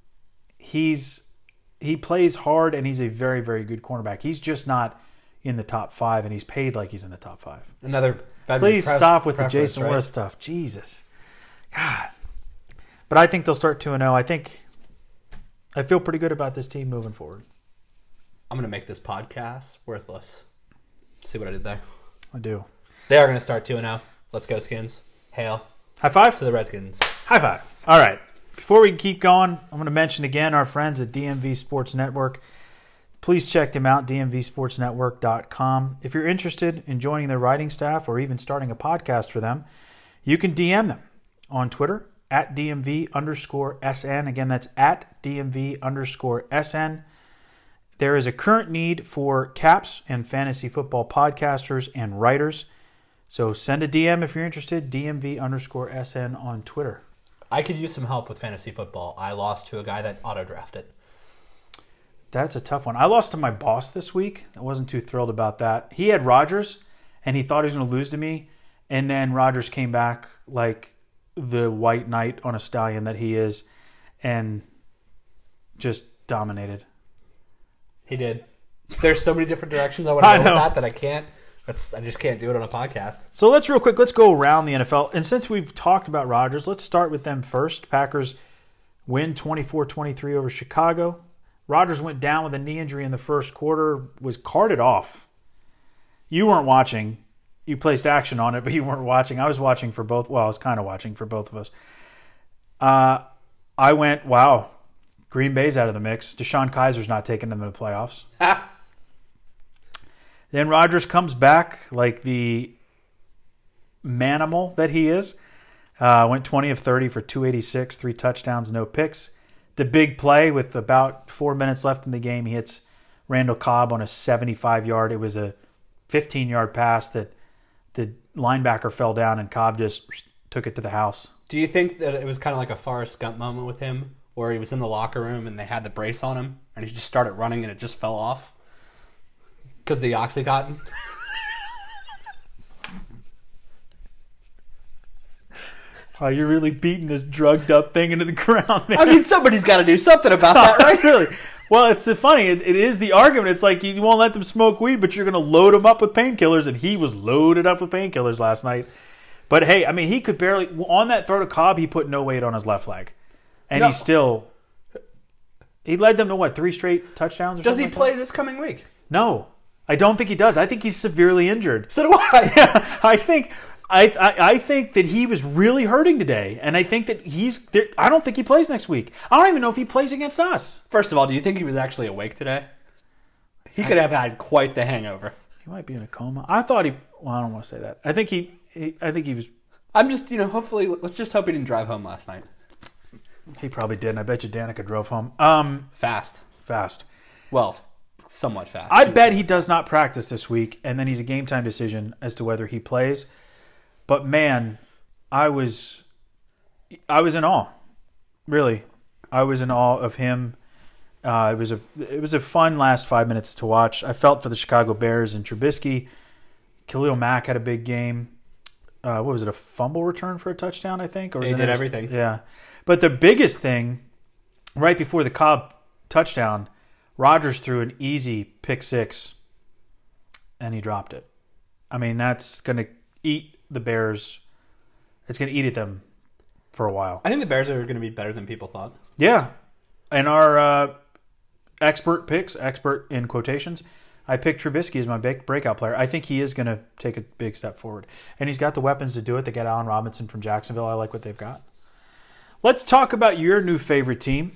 he's he plays hard and he's a very, very good cornerback. He's just not in the top five, and he's paid like he's in the top five. Another... Please pref- stop with the preference, Jason right? West stuff. Jesus. God. But I think they'll start two and oh. I think I feel pretty good about this team moving forward. I'm going to make this podcast worthless. See what I did there? I do. They are going to start two and oh. Let's go, Skins. Hail High five? to the Redskins. High five. All right. Before we keep going, I'm going to mention again our friends at D M V Sports Network. Please check them out, d m v sports network dot com. If you're interested in joining their writing staff or even starting a podcast for them, you can D M them on Twitter at DMV underscore SN. Again, that's at DMV underscore SN. There is a current need for caps and fantasy football podcasters and writers. So send a D M if you're interested, D M V underscore SN on Twitter. I could use some help with fantasy football. I lost to a guy that auto-drafted. That's a tough one. I lost to my boss this week. I wasn't too thrilled about that. He had Rodgers, and he thought he was going to lose to me. And then Rodgers came back like the white knight on a stallion that he is and just dominated. He did. There's so many different directions I want to I go with know. that that I can't. That's, I just can't do it on a podcast. So let's real quick, let's go around the N F L. And since we've talked about Rodgers, let's start with them first. Packers win twenty-four twenty-three over Chicago. Rodgers went down with a knee injury in the first quarter, was carted off. You weren't watching. You placed action on it, but you weren't watching. I was watching for both. Well, I was kind of watching for both of us. Uh, I went, wow, Green Bay's out of the mix. Deshaun Kaiser's not taking them to the playoffs. Then Rodgers comes back like the manimal that he is. Uh, went twenty of thirty for two eighty-six, three touchdowns, no picks. The big play with about four minutes left in the game, he hits Randall Cobb on a seventy-five-yard. It was a fifteen-yard pass that the linebacker fell down and Cobb just took it to the house. Do you think that it was kind of like a Forrest Gump moment with him where he was in the locker room and they had the brace on him and he just started running and it just fell off? Because of the Oxycontin? Oh, you're really beating this drugged up thing into the ground, man. I mean, somebody's got to do something about that, right? Really? Well, it's the funny. It, it is the argument. It's like you won't let them smoke weed, but you're going to load them up with painkillers, and he was loaded up with painkillers last night. But hey, I mean, he could barely on that throw to Cobb. He put no weight on his left leg, and No. he still he led them to what three straight touchdowns? Or Does he something like play that? this coming week? No, I don't think he does. I think he's severely injured. So do I. I think. I, I I think that he was really hurting today, and I think that he's. There, I don't think he plays next week. I don't even know if he plays against us. First of all, do you think he was actually awake today? He could have had quite the hangover. He might be in a coma. I thought he. Well, I don't want to say that. I think he. he I think he was. I'm just, you know, hopefully, let's just hope he didn't drive home last night. He probably did. And I bet you Danica drove home. Um, Fast. fast. Well, somewhat fast. I bet he does not practice this week, and then he's a game time decision as to whether he plays. But man, I was, I was in awe. Really, I was in awe of him. Uh, it was a, it was a fun last five minutes to watch. I felt for the Chicago Bears and Trubisky. Khalil Mack had a big game. Uh, what was it? A fumble return for a touchdown, I think. Or was He it did a- everything. Yeah, but the biggest thing, right before the Cobb touchdown, Rodgers threw an easy pick six, and he dropped it. I mean, that's going to eat the Bears. It's going to eat at them for a while. I think the Bears are going to be better than people thought. Yeah. And our uh, expert picks, expert in quotations, I picked Trubisky as my big breakout player. I think he is going to take a big step forward. And he's got the weapons to do it. They get Allen Robinson from Jacksonville. I like what they've got. Let's talk about your new favorite team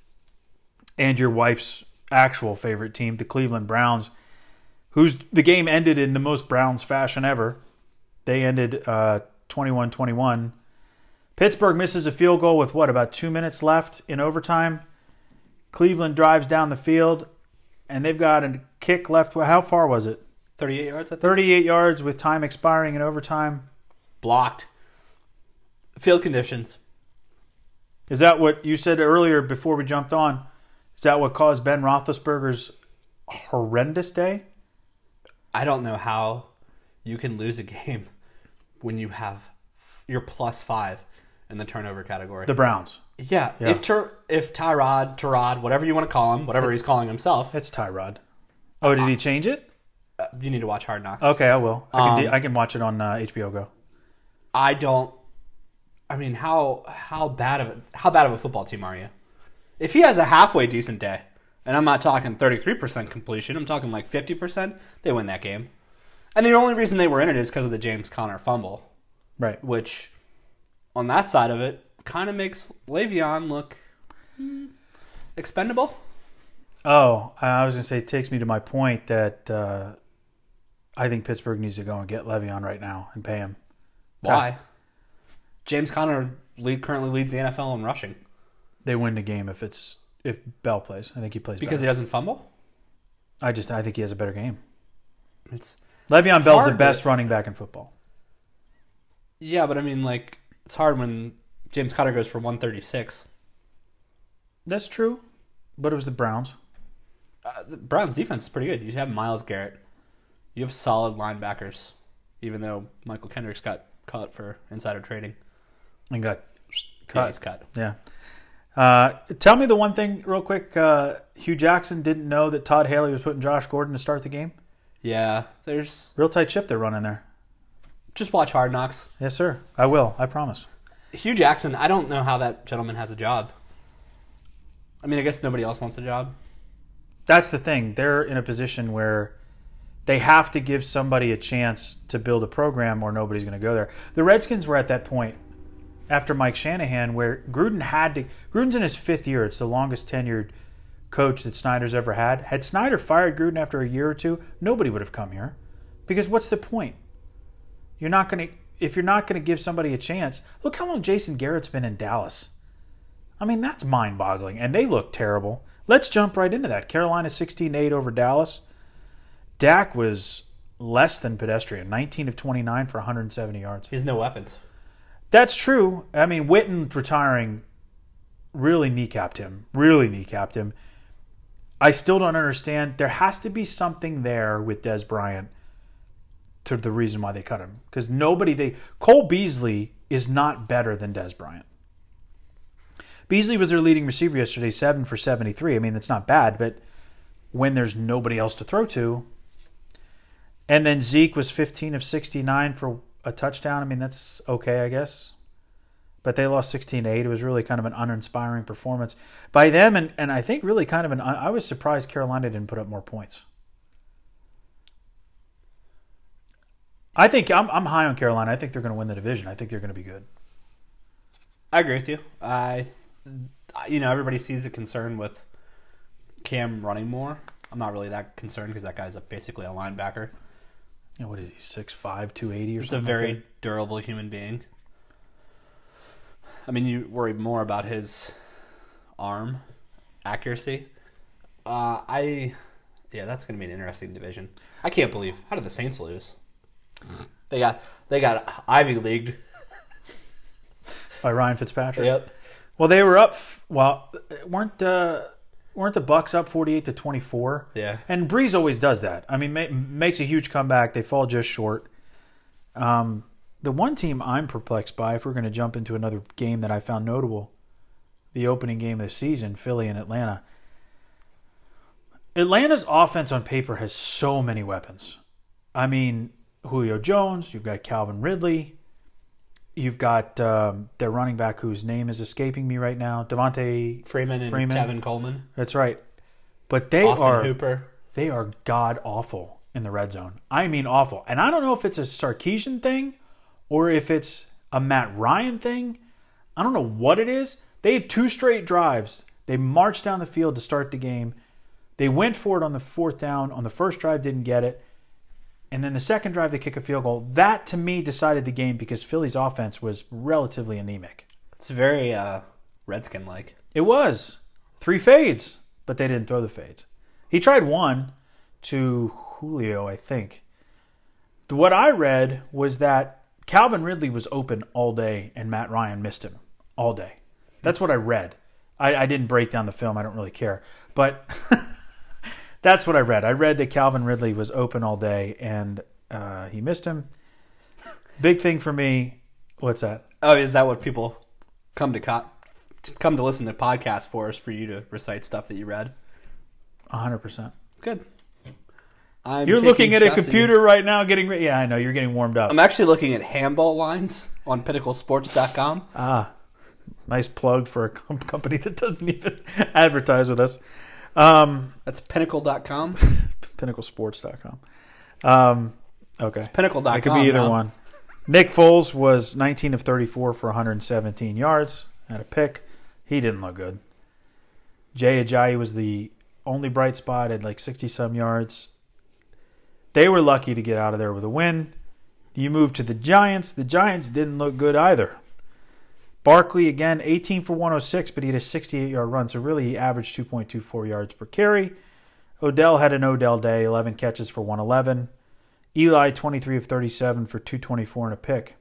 and your wife's actual favorite team, the Cleveland Browns, whose the game ended in the most Browns fashion ever. They ended uh, twenty-one twenty-one. Pittsburgh misses a field goal with, what, about two minutes left in overtime. Cleveland drives down the field, and they've got a kick left. How far was it? thirty-eight yards, I think? thirty-eight yards with time expiring in overtime. Blocked. Field conditions. Is that what you said earlier before we jumped on? Is that what caused Ben Roethlisberger's horrendous day? I don't know how you can lose a game when you have your plus five in the turnover category. The Browns. yeah, Yeah. if Tur- if Tyrod, Tyrod, whatever you want to call him, whatever he's calling himself, It's Tyrod. Oh, did he change it? uh, you need to watch Hard Knocks. Okay, I will. I can, Um, do- I can watch it on uh, H B O Go. I don't. I mean, how how bad of a, how bad of a football team are you? If he has a halfway decent day, and I'm not talking thirty-three percent completion, I'm talking like fifty percent, they win that game. And the only reason they were in it is because of the James Conner fumble, Right. which, on that side of it, kind of makes Le'Veon look hmm, expendable. Oh, I was going to say, it takes me to my point that uh, I think Pittsburgh needs to go and get Le'Veon right now and pay him. Why? James Conner lead, currently leads the N F L in rushing. They win the game if it's if Bell plays. I think he plays Because he better. doesn't fumble? I just I think he has a better game. It's Le'Veon Bell's the hard best to- running back in football. Yeah, but I mean, like, it's hard when James Conner goes for one thirty-six. That's true, but it was the Browns. Uh, the Browns' defense is pretty good. You have Myles Garrett. You have solid linebackers, even though Michael Kendricks got cut for insider trading. And got Cut. cut. He's cut. Yeah. Uh, tell me the one thing real quick. Uh, Hugh Jackson didn't know that Todd Haley was putting Josh Gordon to start the game. Yeah, there's... Real tight ship they're running there. Just watch Hard Knocks. Yes, sir. I will. I promise. Hugh Jackson, I don't know how that gentleman has a job. I mean, I guess nobody else wants a job. That's the thing. They're in a position where they have to give somebody a chance to build a program or nobody's going to go there. The Redskins were at that point after Mike Shanahan where Gruden had to – Gruden's in his fifth year. It's the longest tenured coach that Snyder's ever had. Had Snyder fired Gruden after a year or two, nobody would have come here. Because what's the point? You're not going to – if you're not going to give somebody a chance – look how long Jason Garrett's been in Dallas. I mean, that's mind-boggling. And they look terrible. Let's jump right into that. Carolina sixteen eight over Dallas. Dak was less than pedestrian, nineteen of twenty-nine for one hundred seventy yards. He has no weapons. That's true. I mean, Witten retiring really kneecapped him. Really kneecapped him. I still don't understand. There has to be something there with Dez Bryant to the reason why they cut him. Because nobody, they Cole Beasley is not better than Dez Bryant. Beasley was their leading receiver yesterday, seven for seventy-three. I mean, that's not bad, but when there's nobody else to throw to. And then Zeke was fifteen of sixty-nine for a touchdown. I mean, that's okay, I guess. But they lost sixteen to eight. It was really kind of an uninspiring performance by them. And, and I think really kind of an... I was surprised Carolina didn't put up more points. I think I'm, I'm high on Carolina. I think they're going to win the division. I think they're going to be good. I agree with you. I, you know, everybody sees the concern with Cam running more. I'm not really that concerned because that guy's a, basically a linebacker. You know, what is he, six five, two eighty or He's something? a very like durable human being. I mean, you worry more about his arm accuracy. Uh, I, yeah, that's going to be an interesting division. I can't believe, how did the Saints lose? They got they got Ivy Leagued by Ryan Fitzpatrick. Yep. Well, they were up. Well, weren't uh, weren't the Bucks up forty-eight to twenty-four? Yeah. And Breeze always does that. I mean, ma- makes a huge comeback. They fall just short. Um, the one team I'm perplexed by, if we're going to jump into another game that I found notable, the opening game of the season, Philly and Atlanta. Atlanta's offense on paper has so many weapons. I mean, Julio Jones, you've got Calvin Ridley, you've got um, their running back whose name is escaping me right now, Devontae Freeman and Freeman. Kevin Coleman. That's right. But they Austin are Hooper. They are god awful in the red zone. I mean awful. And I don't know if it's a Sarkisian thing or if it's a Matt Ryan thing. I don't know what it is. They had two straight drives. They marched down the field to start the game. They went for it on the fourth down. On the first drive, didn't get it. And then the second drive, they kick a field goal. That, to me, decided the game because Philly's offense was relatively anemic. It's very uh, Redskin-like. It was. Three fades, but they didn't throw the fades. He tried one to Julio, I think. What I read was that Calvin Ridley was open all day and Matt Ryan missed him all day. That's what I read. I, I didn't break down the film. I don't really care. But... That's what I read. I read that Calvin Ridley was open all day, and uh, he missed him. Big thing for me. What's that? Oh, is that what people come to co- come to listen to podcasts for? Is for you to recite stuff that you read? A hundred percent. Good. I'm you're looking at a shots computer right now, getting re- yeah. I know you're getting warmed up. I'm actually looking at handball lines on pinnacle sports dot com. Ah, nice plug for a com- company that doesn't even advertise with us. Um, That's pinnacle dot com. pinnacle sports dot com. Um, okay. It's pinnacle dot com. It could be either now. one. Nick Foles was nineteen of thirty-four for one hundred seventeen yards. Had a pick. He didn't look good. Jay Ajayi was the only bright spot at like sixty-some yards. They were lucky to get out of there with a win. You move to the Giants. The Giants didn't look good either. Barkley, again, eighteen for one oh six, but he had a sixty-eight-yard run, so really he averaged two point two four yards per carry. Odell had an Odell day, eleven catches for one eleven. Eli, twenty-three of thirty-seven for two twenty-four and a pick.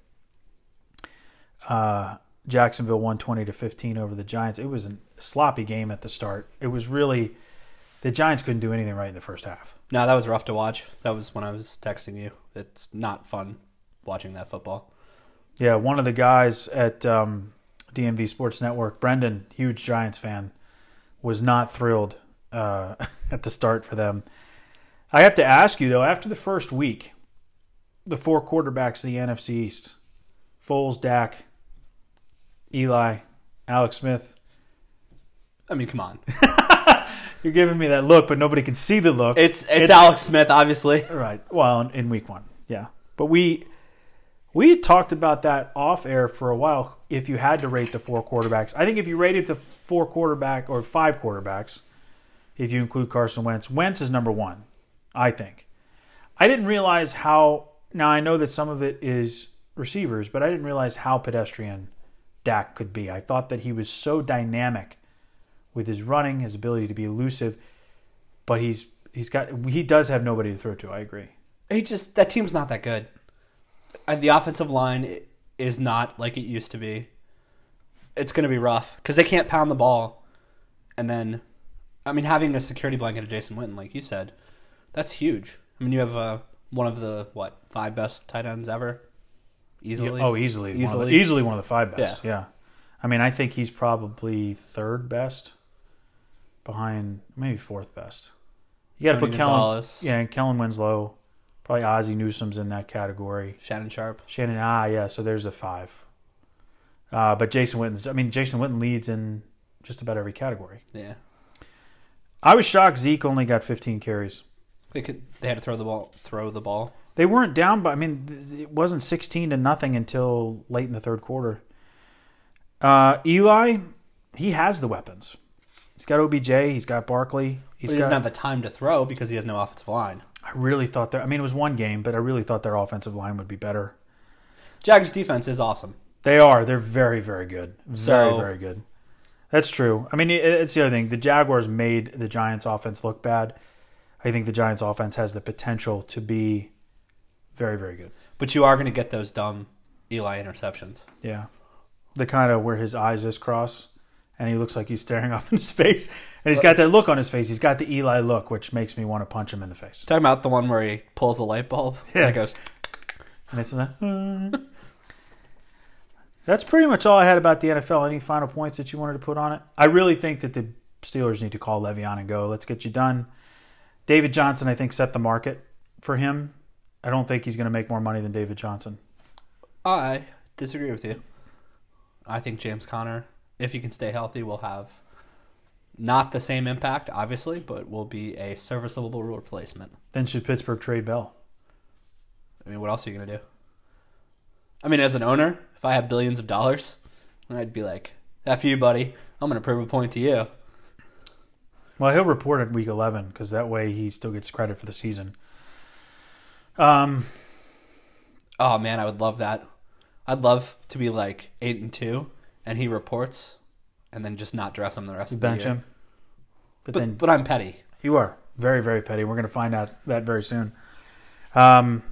Uh, Jacksonville won twenty to fifteen over the Giants. It was a sloppy game at the start. It was really, the Giants couldn't do anything right in the first half. No, that was rough to watch. That was when I was texting you. It's not fun watching that football. Yeah, one of the guys at um, D M V Sports Network, Brendan, huge Giants fan, was not thrilled uh, at the start for them. I have to ask you, though, after the first week, the four quarterbacks of the N F C East, Foles, Dak, Eli, Alex Smith. I mean, come on. You're giving me that look, but nobody can see the look. It's it's, it's Alex Smith, obviously. Right. Well, in, in week one, yeah. But we we had talked about that off air for a while. If you had to rate the four quarterbacks, I think if you rated the four quarterback or five quarterbacks, if you include Carson Wentz, Wentz is number one. I think. I didn't realize how. Now I know that some of it is receivers, but I didn't realize how pedestrian Dak could be. I thought that he was so dynamic with his running, his ability to be elusive, but he's he's got he does have nobody to throw to. I agree. He just that team's not that good. And the offensive line is not like it used to be. It's going to be rough because they can't pound the ball. And then, I mean, having a security blanket of Jason Witten, like you said, that's huge. I mean, you have uh, one of the what five best tight ends ever, easily. Yeah, oh, easily, easily, one of the, easily one of the five best. Yeah. yeah, I mean, I think he's probably third best, behind maybe fourth best. You got to put Kellen, Gonzalez. yeah, and Kellen Winslow, probably Ozzie Newsome's in that category. Shannon Sharp, Shannon, ah, yeah. So there's a five. Uh, but Jason Witten's, I mean, Jason Witten leads in just about every category. Yeah. I was shocked Zeke only got fifteen carries. They could. They had to throw the ball. Throw the ball. They weren't down, but I mean, it wasn't sixteen to nothing until late in the third quarter. Uh, Eli, he has the weapons. He's got O B J. He's got Barkley. He's Well, he got, doesn't have the time to throw because he has no offensive line. I really thought that. I mean, it was one game, but I really thought their offensive line would be better. Jags' defense is awesome. They are. They're very, very good. Very, So- very good. That's true. I mean, it- it's the other thing. The Jaguars made the Giants' offense look bad. I think the Giants' offense has the potential to be very, very good. But you are going to get those dumb Eli interceptions. Yeah. The kind of where his eyes just cross and he looks like he's staring off into space. And he's got that look on his face. He's got the Eli look, which makes me want to punch him in the face. Talking about the one where he pulls the light bulb. Yeah. And it goes. And it's a, That's pretty much all I had about the N F L. Any final points that you wanted to put on it? I really think that the Steelers need to call Le'Veon and go, let's get you done. David Johnson, I think, set the market for him. I don't think he's going to make more money than David Johnson. I disagree with you. I think James Conner, if he can stay healthy, will have not the same impact, obviously, but will be a serviceable replacement. Then should Pittsburgh trade Bell? I mean, what else are you going to do? I mean, as an owner, if I had billions of dollars, I'd be like, F you, buddy. I'm going to prove a point to you. Well, he'll report at week eleven because that way he still gets credit for the season. Um, Oh, man, I would love that. I'd love to be like eight and two, and he reports, and then just not dress him the rest of the bench year. him. But, But, then but I'm petty. you are very, very petty. We're going to find out that very soon. Um,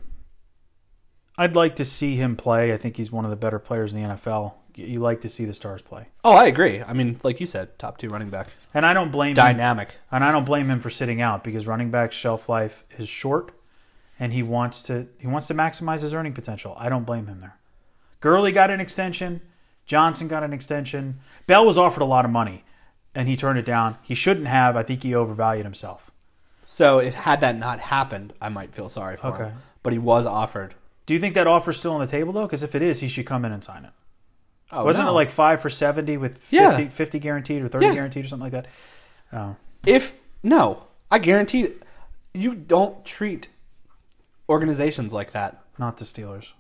I'd like to see him play. I think he's one of the better players in the N F L. You like to see the stars play. Oh, I agree. I mean, like you said, top two running back. And I don't blame him. Dynamic. And I don't blame him for sitting out because running back shelf life is short, and he wants to he wants to maximize his earning potential. I don't blame him there. Gurley got an extension. Johnson got an extension. Bell was offered a lot of money, and he turned it down. He shouldn't have. I think he overvalued himself. So if had that not happened, I might feel sorry for Okay. him. But he was offered. Do you think that offer's still on the table, though? Because if it is, he should come in and sign it. Oh, Wasn't no. it like five for seventy with fifty, Yeah. fifty guaranteed or thirty Yeah. guaranteed or something like that? Oh. If no, I guarantee you don't treat organizations like that. Not the Steelers.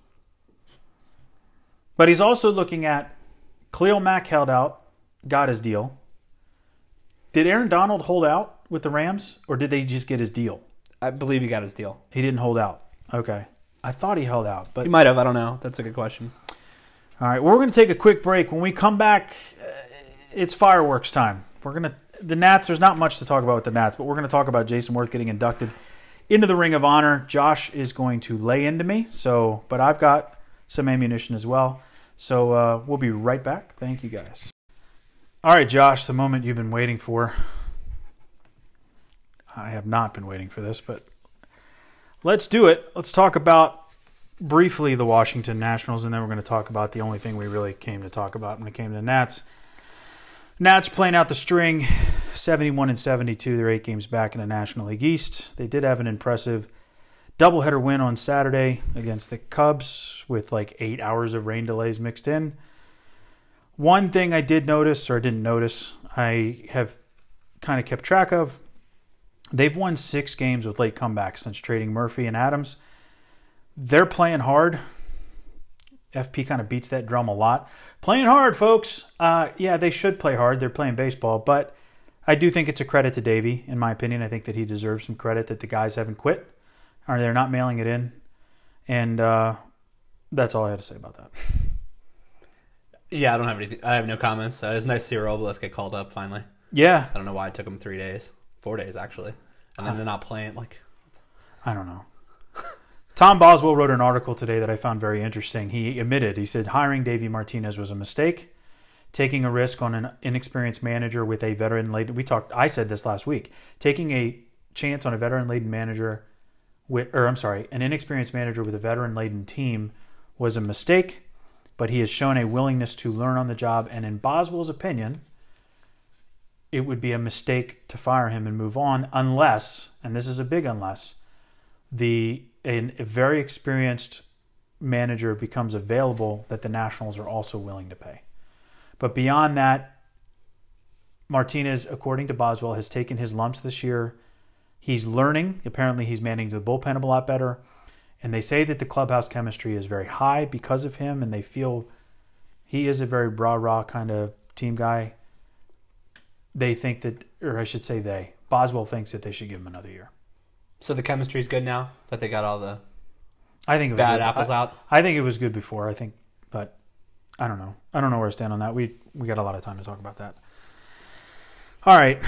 But he's also looking at Khalil Mack held out, got his deal. Did Aaron Donald hold out with the Rams, or did they just get his deal? I believe he got his deal. He didn't hold out. Okay. I thought he held out. But He might have. I don't know. That's a good question. all right, well, we're going to take a quick break. When we come back, uh, it's fireworks time. We're going to the Nats. There's not much to talk about with the Nats, but we're going to talk about Jason Worth getting inducted into the Ring of Honor. Josh is going to lay into me, so but I've got some ammunition as well. So uh, we'll be right back. Thank you, guys. All right, Josh, the moment you've been waiting for. I have not been waiting for this, but let's do it. Let's talk about briefly the Washington Nationals, and then we're going to talk about the only thing we really came to talk about when it came to the Nats. Nats playing out the string, seventy-one and seventy-two. They're eight games back in the National League East. They did have an impressive doubleheader win on Saturday against the Cubs with like eight hours of rain delays mixed in. One thing I did notice, or didn't notice, I have kind of kept track of, they've won six games with late comebacks since trading Murphy and Adams. They're playing hard. F P kind of beats that drum a lot. Playing hard, folks. Uh, yeah, they should play hard. They're playing baseball. But I do think it's a credit to Davey, in my opinion. I think that he deserves some credit that the guys haven't quit, or they're not mailing it in. And uh, that's all I had to say about that. Yeah, I don't have anything. I have no comments. Uh, it's nice to see Robles get called up finally. Yeah. I don't know why it took him three days. Four days, actually. And then uh, they're not playing. Like, I don't know. Tom Boswell wrote an article today that I found very interesting. He admitted, he said, hiring Davey Martinez was a mistake. Taking a risk on an inexperienced manager with a veteran-laden... We talked... I said this last week. Taking a chance on a veteran-laden manager... with, or I'm sorry, an inexperienced manager with a veteran-laden team was a mistake, but he has shown a willingness to learn on the job, and in Boswell's opinion, it would be a mistake to fire him and move on unless, and this is a big unless, the a, a very experienced manager becomes available that the Nationals are also willing to pay. But beyond that, Martinez, according to Boswell, has taken his lumps this year. He's learning. Apparently, he's managing the bullpen a lot better. And they say that the clubhouse chemistry is very high because of him, and they feel he is a very rah-rah kind of team guy. They think that, or I should say they, Boswell thinks that they should give him another year. So the chemistry's good now that they got all the I think it was bad good. apples I, out? I think it was good before, I think, but I don't know. I don't know where I stand on that. We we got a lot of time to talk about that. All right.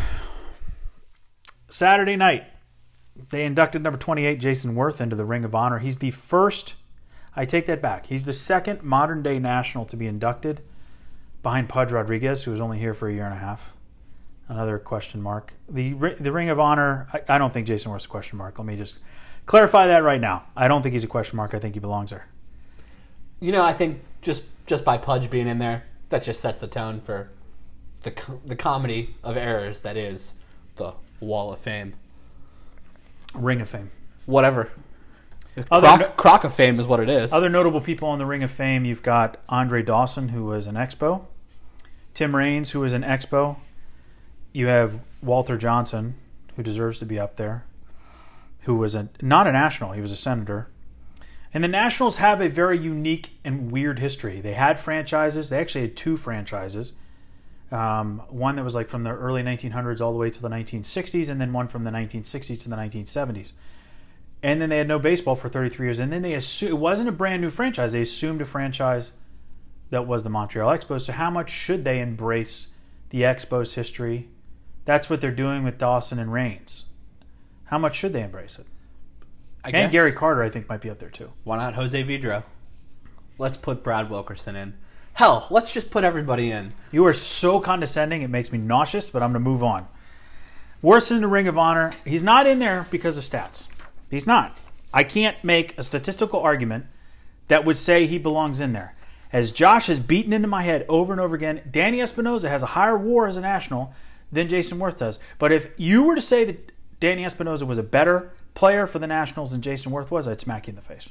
Saturday night, they inducted number twenty-eight, Jason Worth, into the Ring of Honor. He's the first, I take that back, he's the second modern-day National to be inducted behind Pudge Rodriguez, who was only here for a year and a half. Another question mark. The the Ring of Honor, I, I don't think Jason Worth's a question mark. Let me just clarify that right now. I don't think he's a question mark. I think he belongs there. You know, I think just just by Pudge being in there, that just sets the tone for the the comedy of errors that is the Wall of Fame. Ring of Fame. Whatever. Other Croc, no- Croc of Fame is what it is. Other notable people on the Ring of Fame, you've got Andre Dawson, who was an Expo. Tim Raines, who was an Expo. You have Walter Johnson, who deserves to be up there, who was a, not a National, he was a Senator. And the Nationals have a very unique and weird history. They had franchises. They actually had two franchises. Um, one that was like from the early nineteen hundreds all the way to the nineteen sixties, and then one from the nineteen sixties to the nineteen seventies. And then they had no baseball for thirty-three years. And then they assumed, it wasn't a brand new franchise. They assumed a franchise that was the Montreal Expos. So how much should they embrace the Expos history? That's what they're doing with Dawson and Raines. How much should they embrace it? I and guess, Gary Carter, I think, might be up there too. Why not Jose Vidro? Let's put Brad Wilkerson in. Hell, let's just put everybody in. You are so condescending, it makes me nauseous, but I'm going to move on. Worse in the Ring of Honor, he's not in there because of stats. He's not. I can't make a statistical argument that would say he belongs in there. As Josh has beaten into my head over and over again, Danny Espinosa has a higher WAR as a National than Jason Worth does. But if you were to say that Danny Espinosa was a better player for the Nationals than Jason Worth was, I'd smack you in the face.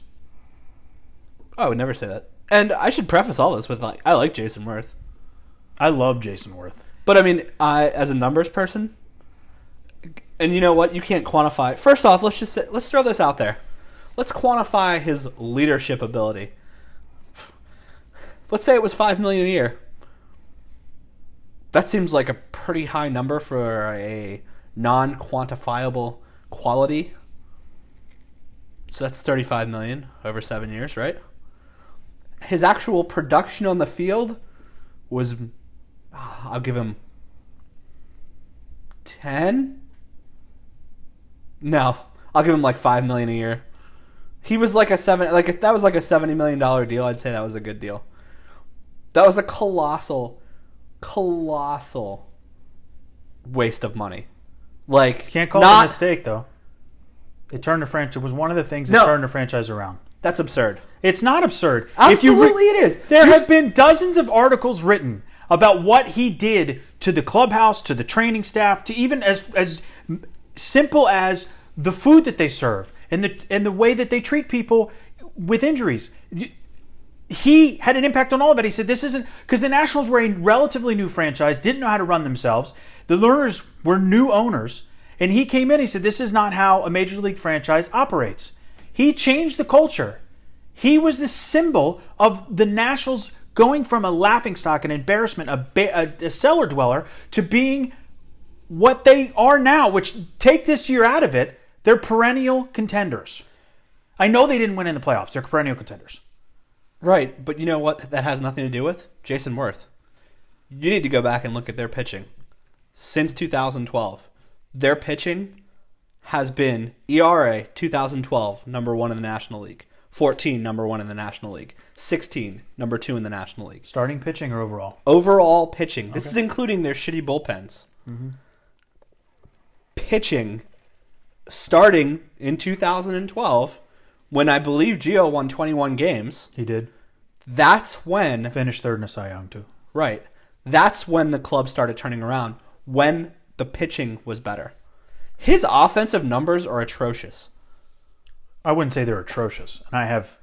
I would never say that. And I should preface all this with, like, I like Jason Worth. I love Jason Worth. But, I mean, I as a numbers person, and you know what? You can't quantify. First off, let's just say, let's throw this out there. Let's quantify his leadership ability. Let's say it was five million dollars a year. That seems like a pretty high number for a non-quantifiable quality. So that's thirty-five million dollars over seven years, right? His actual production on the field was, I'll give him ten? No, I'll give him like five million dollars a year. He was like a seven, like if that was like a seventy million dollars deal, I'd say that was a good deal. That was a colossal, colossal waste of money. Like, You can't call not, it a mistake, though. It turned the franchise. It was one of the things that No. turned the franchise around. That's absurd. It's not absurd. Absolutely, if you re- it is. There You're- have been dozens of articles written about what he did to the clubhouse, to the training staff, to even as as simple as the food that they serve and the and the way that they treat people with injuries. he had an impact on all of it. He said, this isn't, because the Nationals were a relatively new franchise, didn't know how to run themselves. The Lerners were new owners. And he came in, he said, this is not how a major league franchise operates. He changed the culture. He was the symbol of the Nationals going from a laughingstock, an embarrassment, a, ba- a, a cellar dweller, to being what they are now, which, take this year out of it, they're perennial contenders. I know they didn't win in the playoffs. They're perennial contenders. Right, but you know what that has nothing to do with? Jason Worth. You need to go back and look at their pitching. Since two thousand twelve, their pitching has been E R A two thousand twelve, number one in the National League. fourteen, number one in the National League. sixteen, number two in the National League. Starting pitching or overall? Overall pitching. This Okay. is including their shitty bullpens. Mm-hmm. Pitching, starting in two thousand twelve, when I believe Gio won twenty-one games. He did. That's when... Finished third in a Cy Young, too. Right. That's when the club started turning around. When the pitching was better. His offensive numbers are atrocious. I wouldn't say they're atrocious. And I have...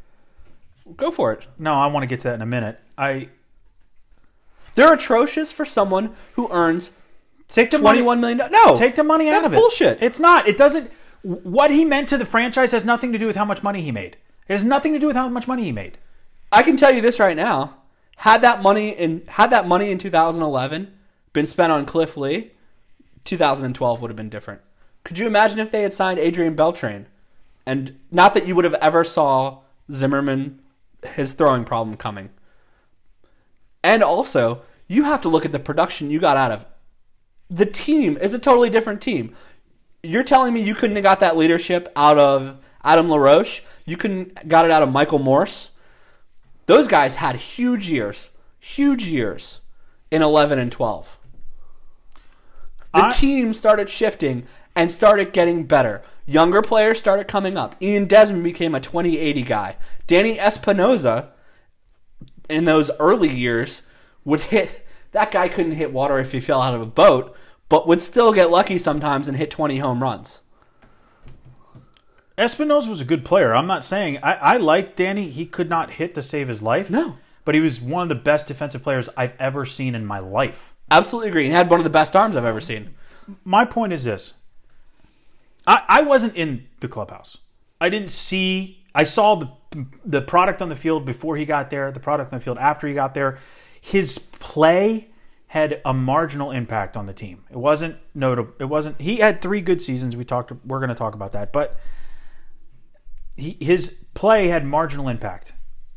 Go for it. No, I want to get to that in a minute. I... They're atrocious for someone who earns Take the money, twenty-one million dollars. No. take the money out That's of it. bullshit. It's not. It doesn't... What he meant to the franchise has nothing to do with how much money he made. It has nothing to do with how much money he made. I can tell you this right now. Had that money in had that money in two thousand eleven been spent on Cliff Lee, two thousand twelve would have been different. Could you imagine if they had signed Adrian Beltran? And not that you would have ever saw Zimmerman, his throwing problem coming. And also, you have to look at the production you got out of. The team is a totally different team. You're telling me you couldn't have got that leadership out of Adam LaRoche? You couldn't got it out of Michael Morse? Those guys had huge years, huge years in eleven and twelve. The I, team started shifting and started getting better. Younger players started coming up. Ian Desmond became a twenty eighty guy. Danny Espinosa, in those early years, would hit... That guy couldn't hit water if he fell out of a boat, but would still get lucky sometimes and hit twenty home runs. Espinosa was a good player. I'm not saying... I, I like Danny. He could not hit to save his life. No. But he was one of the best defensive players I've ever seen in my life. Absolutely agree. He had one of the best arms I've ever seen. My point is this. I, I wasn't in the clubhouse. I didn't see... I saw the the product on the field before he got there, the product on the field after he got there. His play had a marginal impact on the team. It wasn't notable. It wasn't... He had three good seasons. We talked. We're going to talk about that. But he, his play had marginal impact.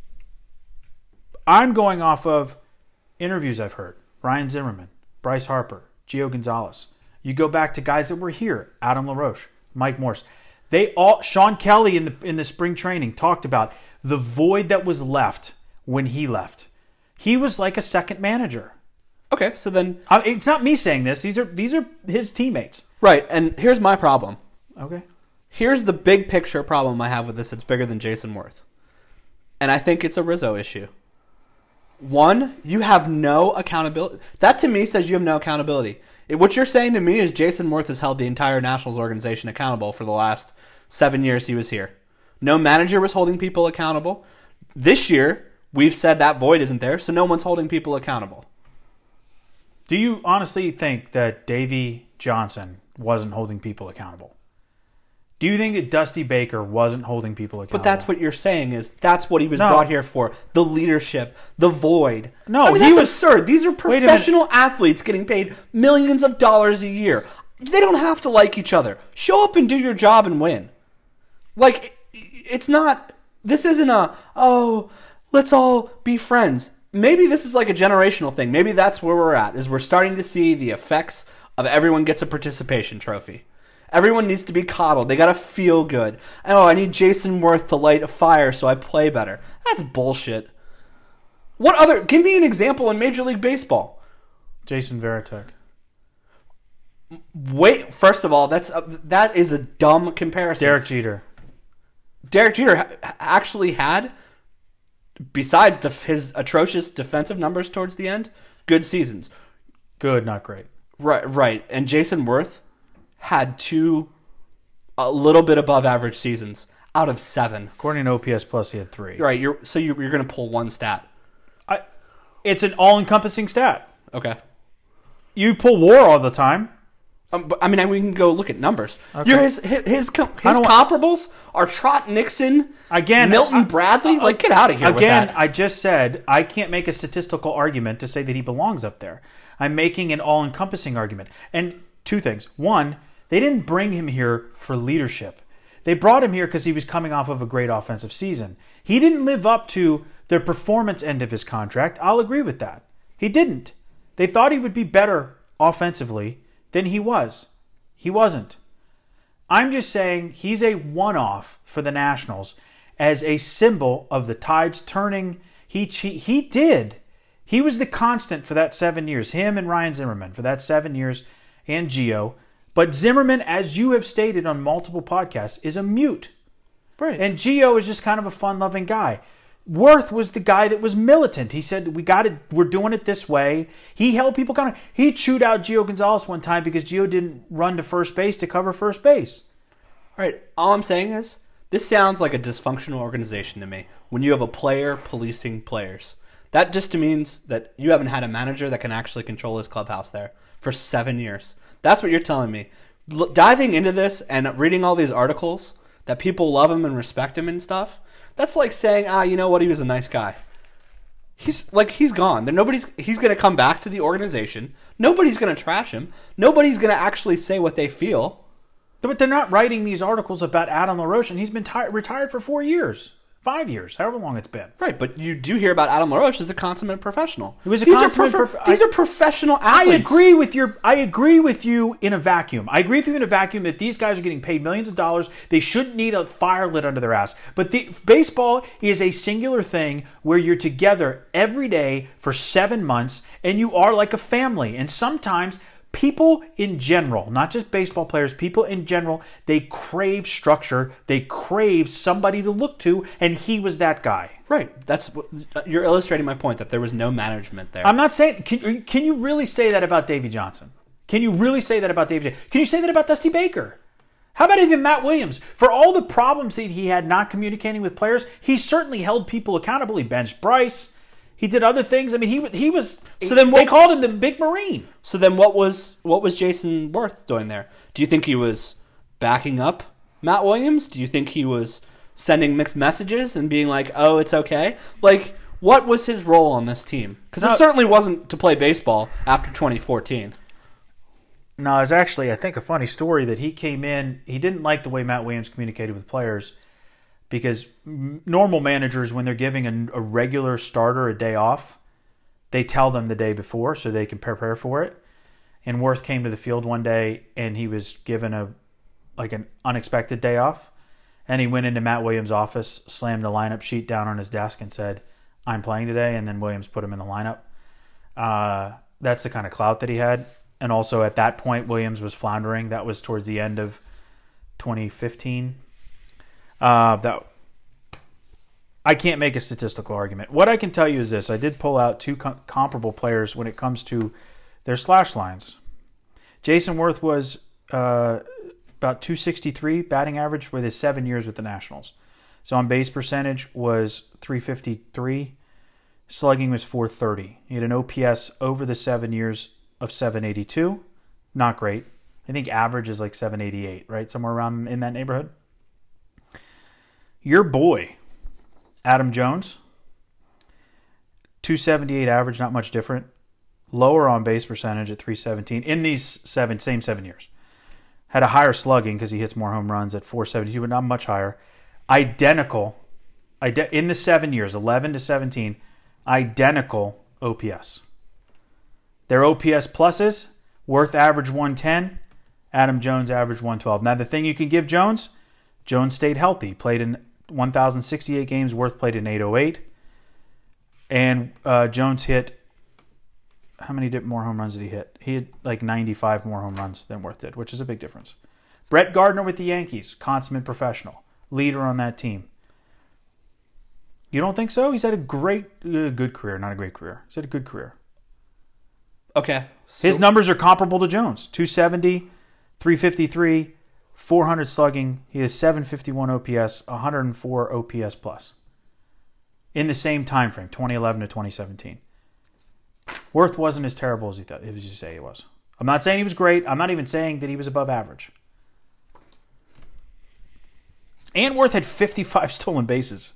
I'm going off of interviews I've heard. Ryan Zimmerman, Bryce Harper, Gio Gonzalez. You go back to guys that were here. Adam LaRoche, Mike Morse. They all... Sean Kelly in the in the spring training talked about the void that was left when he left. He was like a second manager. Okay, so then... I, it's not me saying this. These are these are his teammates. Right, and here's my problem. Okay. Here's the big picture problem I have with this. It's bigger than Jason Worth. And I think it's a Rizzo issue. One, you have no accountability. That to me says you have no accountability. It, what you're saying to me is Jason Worth has held the entire Nationals organization accountable for the last seven years he was here. No manager was holding people accountable. This year, we've said that void isn't there, so no one's holding people accountable. Do you honestly think that Davey Johnson wasn't holding people accountable? Do you think that Dusty Baker wasn't holding people accountable? But that's what you're saying is that's what he was No. brought here for. The leadership, the void. No, I mean, he that's was- absurd. These are Wait a minute. professional athletes getting paid millions of dollars a year. They don't have to like each other. Show up and do your job and win. Like, it's not... This isn't a, oh, let's all be friends. Maybe this is like a generational thing. Maybe that's where we're at, is we're starting to see the effects of everyone gets a participation trophy. Everyone needs to be coddled. They got to feel good. Oh, I need Jason Worth to light a fire so I play better. That's bullshit. What other... Give me an example in Major League Baseball. Jason Varitek. Wait, first of all, that's a, that is a dumb comparison. Derek Jeter. Derek Jeter ha- actually had, besides def- his atrocious defensive numbers towards the end, good seasons. Good, not great. Right, right. And Jason Worth had two a little bit above average seasons out of seven. According to O P S Plus, he had three. Right. You're so you're, you're going to pull one stat. I, it's an all-encompassing stat. Okay. You pull WAR all the time. Um, but, I mean, we can go look at numbers. Okay. Your, his his, his, com- his comparables are Trot Nixon, again, Milton I, Bradley. I, like, get out of here again, with that. I just said I can't make a statistical argument to say that he belongs up there. I'm making an all-encompassing argument. And two things. One, they didn't bring him here for leadership. They brought him here because he was coming off of a great offensive season. He didn't live up to the performance end of his contract. I'll agree with that. He didn't. They thought he would be better offensively than he was. He wasn't. I'm just saying he's a one-off for the Nationals as a symbol of the tides turning. He he did. He was the constant for that seven years. Him and Ryan Zimmerman for that seven years and Gio. But Zimmerman, as you have stated on multiple podcasts, is a mute. Right. And Gio is just kind of a fun-loving guy. Worth was the guy that was militant. He said, "We got it. We're doing it this way." He held people kind of. He chewed out Gio Gonzalez one time because Gio didn't run to first base to cover first base. All right. All I'm saying is this sounds like a dysfunctional organization to me. When you have a player policing players, that just means that you haven't had a manager that can actually control his clubhouse there for seven years. That's what you're telling me. L- diving into this and reading all these articles that people love him and respect him and stuff. That's like saying, ah, you know what? He was a nice guy. He's like he's gone. There, nobody's. He's going to come back to the organization. Nobody's going to trash him. Nobody's going to actually say what they feel. But they're not writing these articles about Adam LaRoche, and he's been ti- retired for four years, five years, however long it's been. Right, but you do hear about Adam LaRoche as a consummate professional. He was a these consummate are prof- prof- These I, are professional I athletes. agree with your. I agree with you in a vacuum. I agree with you in a vacuum that these guys are getting paid millions of dollars. They shouldn't need a fire lit under their ass. But the, baseball is a singular thing where you're together every day for seven months, and you are like a family. And sometimes people in general, not just baseball players, people in general, they crave structure. They crave somebody to look to, and he was that guy. Right. That's you're illustrating my point that there was no management there. I'm not saying. Can, can you really say that about Davey Johnson? Can you really say that about Davey? Can you say that about Dusty Baker? How about even Matt Williams? For all the problems that he had not communicating with players, he certainly held people accountable. He benched Bryce. He did other things. I mean, he he was. So then they what, called him the Big Marine. So then, what was what was Jason Worth doing there? Do you think he was backing up Matt Williams? Do you think he was sending mixed messages and being like, "Oh, it's okay"? Like, what was his role on this team? Because no, it certainly wasn't to play baseball after twenty fourteen. No, it's actually, I think, a funny story that he came in. He didn't like the way Matt Williams communicated with players. Because normal managers, when they're giving a, a regular starter a day off, they tell them the day before so they can prepare for it. And Worth came to the field one day and he was given a like an unexpected day off. And he went into Matt Williams' office, slammed the lineup sheet down on his desk and said, "I'm playing today." And then Williams put him in the lineup. Uh, that's the kind of clout that he had. And also at that point, Williams was floundering. That was towards the end of twenty fifteen. Uh, that I can't make a statistical argument. What I can tell you is this. I did pull out two com- comparable players when it comes to their slash lines. Jason Worth was uh, about two sixty-three batting average with his seven years with the Nationals. So on base percentage was three fifty-three. Slugging was four thirty. He had an O P S over the seven years of seven eighty-two. Not great. I think average is like seven eighty-eight, right? Somewhere around in that neighborhood. Your boy, Adam Jones, two seventy-eight average, not much different. Lower on base percentage at three seventeen in these seven same seven years. Had a higher slugging because he hits more home runs at four seventy-two, but not much higher. Identical, in the seven years, eleven to seventeen, identical O P S. Their O P S pluses, Worth average one ten, Adam Jones average one twelve. Now the thing you can give Jones, Jones stayed healthy, played in one thousand sixty-eight games, Worth played in eight oh eight. And uh, Jones hit, how many did, more home runs did he hit? He had like ninety-five more home runs than Worth did, which is a big difference. Brett Gardner with the Yankees, consummate professional, leader on that team. You don't think so? He's had a great, uh, good career, not a great career. He's had a good career. Okay. So his numbers are comparable to Jones. two seventy, three fifty-three, four hundred slugging. He has seven fifty-one O P S, one hundred four O P S plus. In the same time frame, twenty eleven to twenty seventeen. Worth wasn't as terrible as he thought, as you say he was. I'm not saying he was great. I'm not even saying that he was above average. And Worth had fifty-five stolen bases.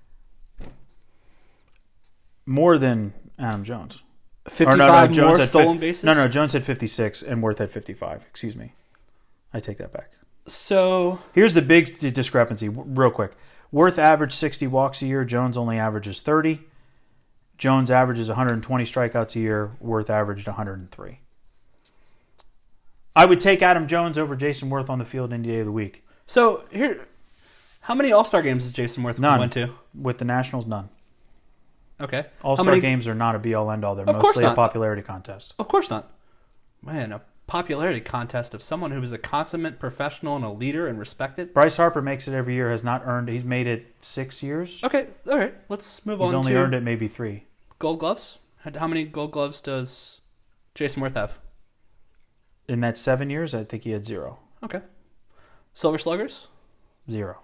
More than Adam Jones. fifty-five no, no, Jones more had stolen fi- bases? No, no, Jones had fifty-six and Worth had fifty-five. Excuse me. I take that back. So Here's the big d- discrepancy, w- real quick. Worth averaged sixty walks a year. Jones only averages thirty. Jones averages one hundred twenty strikeouts a year. Worth averaged one hundred three. I would take Adam Jones over Jason Worth on the field any day of the week. So here, how many All-Star games has Jason Worth None. went to? With the Nationals, none. Okay. All-Star many- games are not a be-all, end-all. They're Of course mostly a not. popularity contest. Of course not. Man, a popularity contest of someone who is a consummate professional and a leader and respected. Bryce Harper makes it every year, has not earned He's made it six years. Okay, all right. Let's move He's on only to earned it maybe three. Gold Gloves. How many Gold Gloves does Jason Worth have? In that seven years, I think he had zero. Okay. Silver Sluggers? Zero.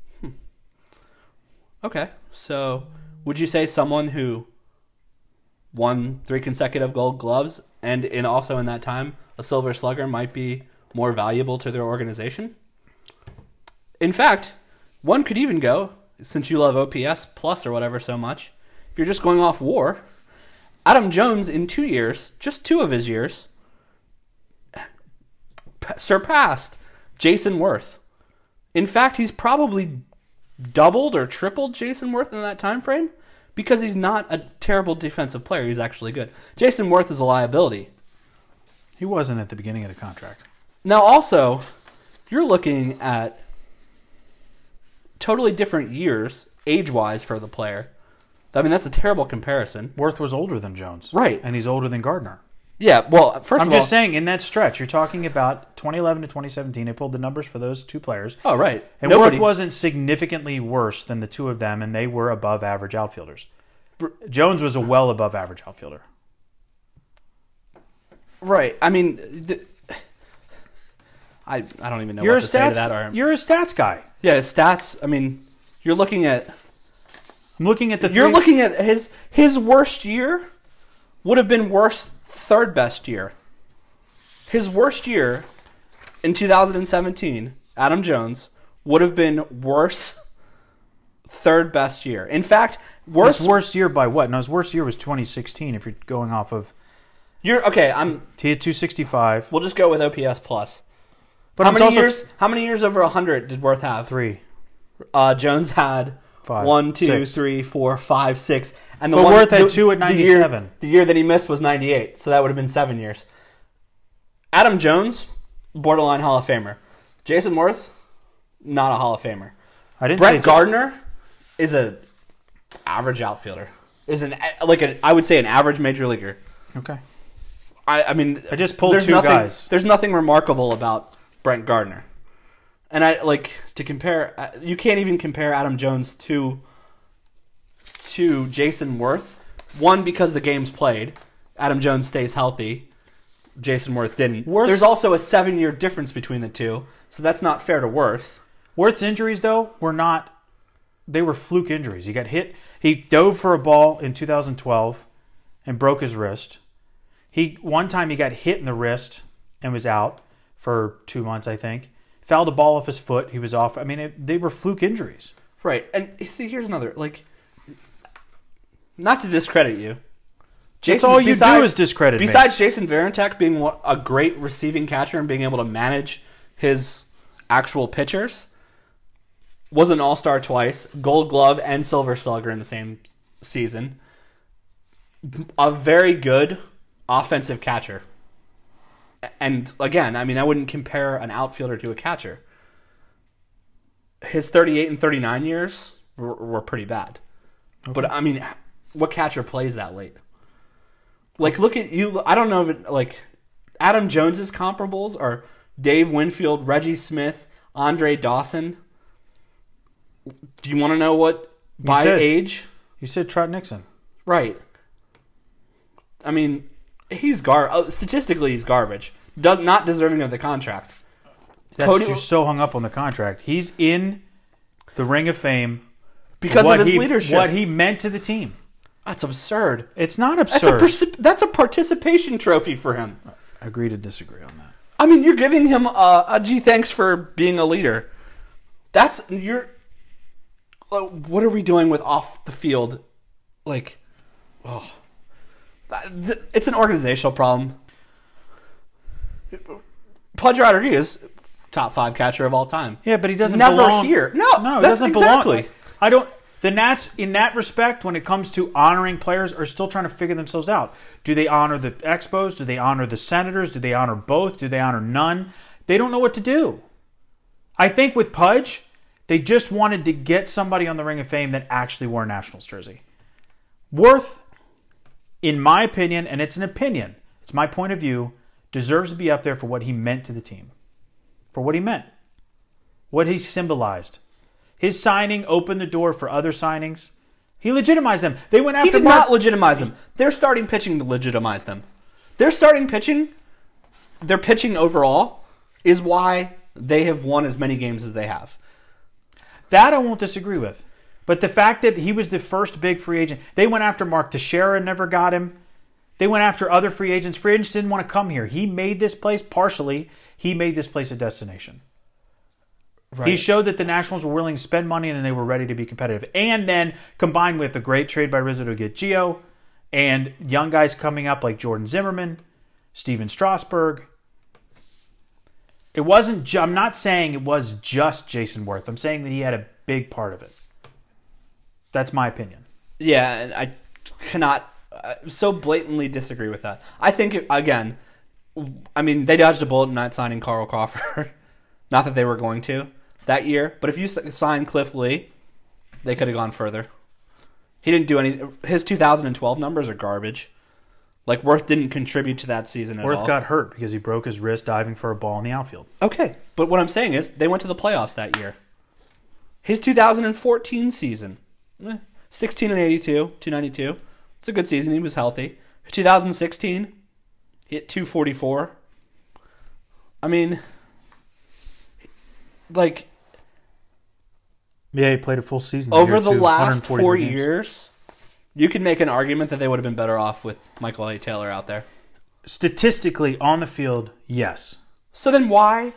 Okay. So would you say someone who won three consecutive Gold Gloves and in also in that time a Silver Slugger might be more valuable to their organization? In fact, one could even go, since you love O P S plus or whatever so much, if you're just going off WAR, Adam Jones in two years, just two of his years, p- surpassed Jason Worth. In fact, he's probably doubled or tripled Jason Worth in that time frame because he's not a terrible defensive player. He's actually good. Jason Worth is a liability. He wasn't at the beginning of the contract. Now, also, you're looking at totally different years, age-wise, for the player. I mean, that's a terrible comparison. Worth was older than Jones. Right. And he's older than Gardner. Yeah, well, first I'm of all... just saying, in that stretch, you're talking about twenty eleven to twenty seventeen. I pulled the numbers for those two players. Oh, right. And Nobody, Worth wasn't significantly worse than the two of them, and they were above average outfielders. Jones was a well above average outfielder. Right. I mean, the, I I don't even know You're what a to say stats. to that. Or, You're a stats guy. yeah, stats. I mean, you're looking at I'm looking at the. you're three, looking at his his worst year would have been worse third best year. His worst year in two thousand seventeen, Adam Jones would have been worse third best year. In fact, worse His worst year by what? No, his worst year was twenty sixteen. If you're going off of, You're okay. I'm. he had two sixty-five. We'll just go with O P S plus. But how it's many also years? How many years over a hundred did Worth have? Three, Uh, Jones had five, one, two, six. three, four, five, six, and the But one, Worth had the- two at the year- ninety-seven. The year, that he missed was ninety-eight, so that would have been seven years. Adam Jones, borderline Hall of Famer. Jason Worth, not a Hall of Famer. I didn't Brett say Gardner is a average outfielder. Is an like a I would say an average major leaguer. Okay. I, I mean, I just pulled there's two nothing, guys. There's nothing remarkable about Brent Gardner, and I like to compare. uh, You can't even compare Adam Jones to to Jason Worth. One, because the game's played, Adam Jones stays healthy. Jason Worth didn't. Worth's- There's also a seven-year difference between the two, so that's not fair to Worth. Worth's injuries, though, were not. They were fluke injuries. He got hit. He dove for a ball in two thousand twelve and broke his wrist. He one time he got hit in the wrist and was out for two months, I think. Fouled a ball off his foot. He was off. I mean, it, they were fluke injuries. Right, and see, here's another like. Not to discredit you. That's all you do is discredit me. Besides Jason Varitek being one- a great receiving catcher and being able to manage his actual pitchers, was an all-star twice, Gold Glove and Silver Slugger in the same season. A very good offensive catcher. And again, I mean, I wouldn't compare an outfielder to a catcher. His thirty-eight and thirty-nine years were, were pretty bad. Okay. But I mean, what catcher plays that late? Like, look at you. I don't know if it, like, Adam Jones's comparables are Dave Winfield, Reggie Smith, Andre Dawson. Do you want to know what by said, age? You said Trot Nixon. Right. I mean, he's gar. Oh, statistically, he's garbage. Does not deserving of the contract. That's Cody- you're so hung up on the contract. He's in the Ring of Fame because what of his he, leadership. What he meant to the team. That's absurd. It's not That's absurd. a perci- that's a participation trophy for him. I agree to disagree on that. I mean, you're giving him a, a gee, thanks for being a leader. That's you're. What are we doing with off the field? Like, oh, it's an organizational problem. Pudge Rodriguez, top five catcher of all time. Yeah, but he doesn't Never belong here. No, no, he that's doesn't exactly. belong. I don't. The Nats, in that respect, when it comes to honoring players, are still trying to figure themselves out. Do they honor the Expos? Do they honor the Senators? Do they honor both? Do they honor none? They don't know what to do. I think with Pudge, they just wanted to get somebody on the Ring of Fame that actually wore a Nationals jersey. Worth, in my opinion, and it's an opinion, it's my point of view, deserves to be up there for what he meant to the team. For what he meant. What he symbolized. His signing opened the door for other signings. He legitimized them. They went after He did Mark- not legitimize them. Their starting pitching legitimized them. Their starting pitching, their pitching overall, is why they have won as many games as they have. That I won't disagree with. But the fact that he was the first big free agent, they went after Mark Teixeira, never got him. They went after other free agents. Free agents didn't want to come here. He made this place, partially, he made this place a destination. Right. He showed that the Nationals were willing to spend money and they were ready to be competitive. And then, combined with a great trade by Rizzo to get Gio, and young guys coming up like Jordan Zimmerman, Steven Strasburg. It wasn't, ju- I'm not saying it was just Jason Worth. I'm saying that he had a big part of it. That's my opinion. Yeah, and I cannot uh, so blatantly disagree with that. I think, it, again, I mean, they dodged a bullet not signing Carl Crawford. Not that they were going to that year, but if you sign Cliff Lee, they could have gone further. He didn't do any. His two thousand twelve numbers are garbage. Like, Worth didn't contribute to that season at Worth all. Worth got hurt because he broke his wrist diving for a ball in the outfield. Okay, but what I'm saying is they went to the playoffs that year. His two thousand fourteen season, eh, sixteen and eighty-two, two ninety-two. It's a good season. He was healthy. two thousand sixteen, he hit two forty-four. I mean, like, yeah, he played a full season. Over the too, last four games. years, you could make an argument that they would have been better off with Michael A. Taylor out there. Statistically, on the field, yes. So then why?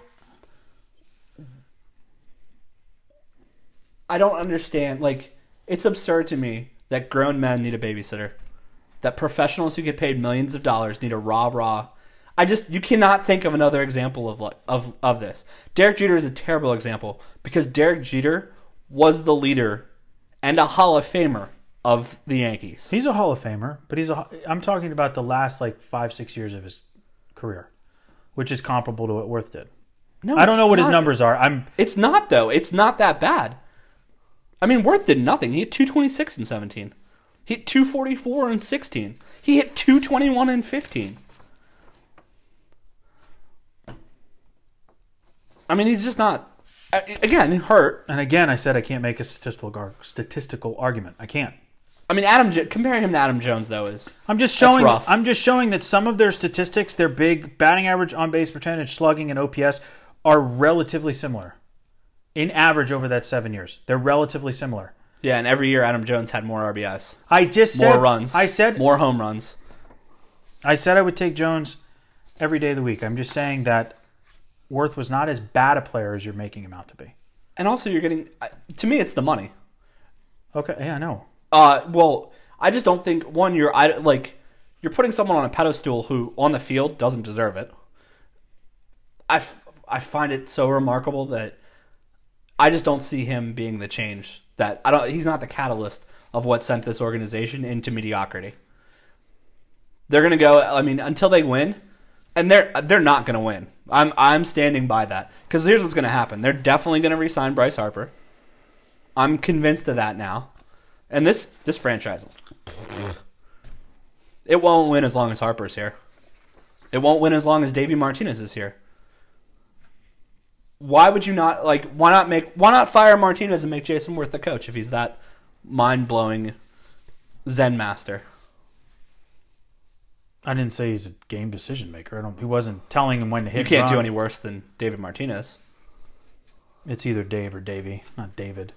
I don't understand. Like, it's absurd to me that grown men need a babysitter. That professionals who get paid millions of dollars need a rah-rah. I just, you cannot think of another example of of of this. Derek Jeter is a terrible example because Derek Jeter was the leader and a Hall of Famer of the Yankees. He's a Hall of Famer, but he's a. I'm talking about the last like five, six years of his career, which is comparable to what Worth did. No, I don't know what not. his numbers are. I'm. It's not though. It's not that bad. I mean, Worth did nothing. He hit two twenty-six in seventeen. He hit two forty-four in sixteen. He hit two twenty-one in fifteen. I mean, he's just not. Again, hurt. And again, I said I can't make a statistical gar- statistical argument. I can't. I mean, Adam jo- comparing him to Adam Jones though is. I'm just showing. rough. I'm just showing that some of their statistics, their big batting average, on base percentage, slugging, and O P S, are relatively similar. In average over that seven years, they're relatively similar. Yeah, and every year Adam Jones had more R B Is, I just said more runs. I said more home runs. I said I would take Jones every day of the week. I'm just saying that Worth was not as bad a player as you're making him out to be. And also, you're getting. To me, it's the money. Okay, yeah, I know. Uh, well, I just don't think one. You're I like you're putting someone on a pedestal who on the field doesn't deserve it. I, f- I find it so remarkable that I just don't see him being the change that I don't. He's not the catalyst of what sent this organization into mediocrity. They're gonna go. I mean, until they win, and they're they're not gonna win. I'm I'm standing by that because here's what's gonna happen. They're definitely gonna re-sign Bryce Harper. I'm convinced of that now. And this this franchise, it won't win as long as Harper's here. It won't win as long as Davey Martinez is here. Why would you not like? Why not make? Why not fire Martinez and make Jason Worth the coach if he's that mind blowing Zen master? I didn't say he's a game decision maker. I don't. He wasn't telling him when to hit. You can't run. do any worse than David Martinez. It's either Dave or Davey, not David.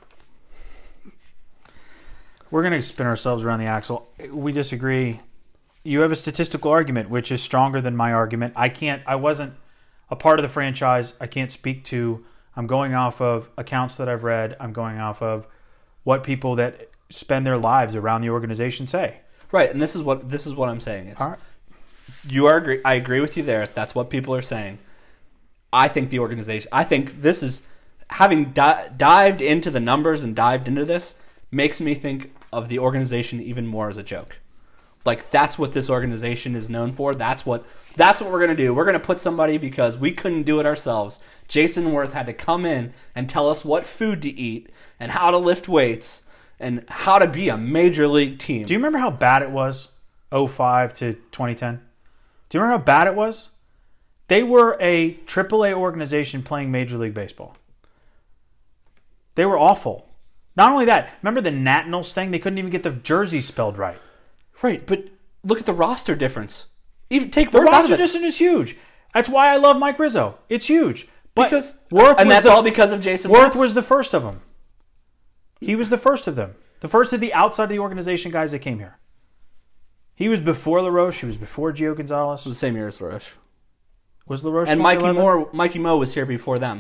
We're going to spin ourselves around the axle. We disagree. You have a statistical argument, which is stronger than my argument. I can't, I wasn't a part of the franchise. I can't speak to, I'm going off of accounts that I've read. I'm going off of what people that spend their lives around the organization say. Right, and this is what this is what I'm saying is. All right. You are agree I agree with you there. That's what people are saying. I think the organization, I think this is, having di- dived into the numbers and dived into this, makes me think of the organization even more as a joke. Like, that's what this organization is known for. That's what that's what we're going to do. We're going to put somebody, because we couldn't do it ourselves. Jason Worth had to come in and tell us what food to eat and how to lift weights and how to be a major league team. Do you remember how bad it was, oh five to twenty ten? Do you remember how bad it was? They were a triple A organization playing Major League Baseball. They were awful. Not only that, remember the Nationals thing? They couldn't even get the jersey spelled right. Right, but look at the roster difference. Even take The Worth out of roster it. difference is huge. That's why I love Mike Rizzo. It's huge. But Because Worth and was that's the, all because of Jason Worth Worth. was the first of them. He was the first of them. The first of the outside the organization guys that came here. He was before LaRoche. He was before Gio Gonzalez. It was the same year as LaRoche. Was LaRoche And Mikey twenty eleven? Moore, Mikey Moe was here before them.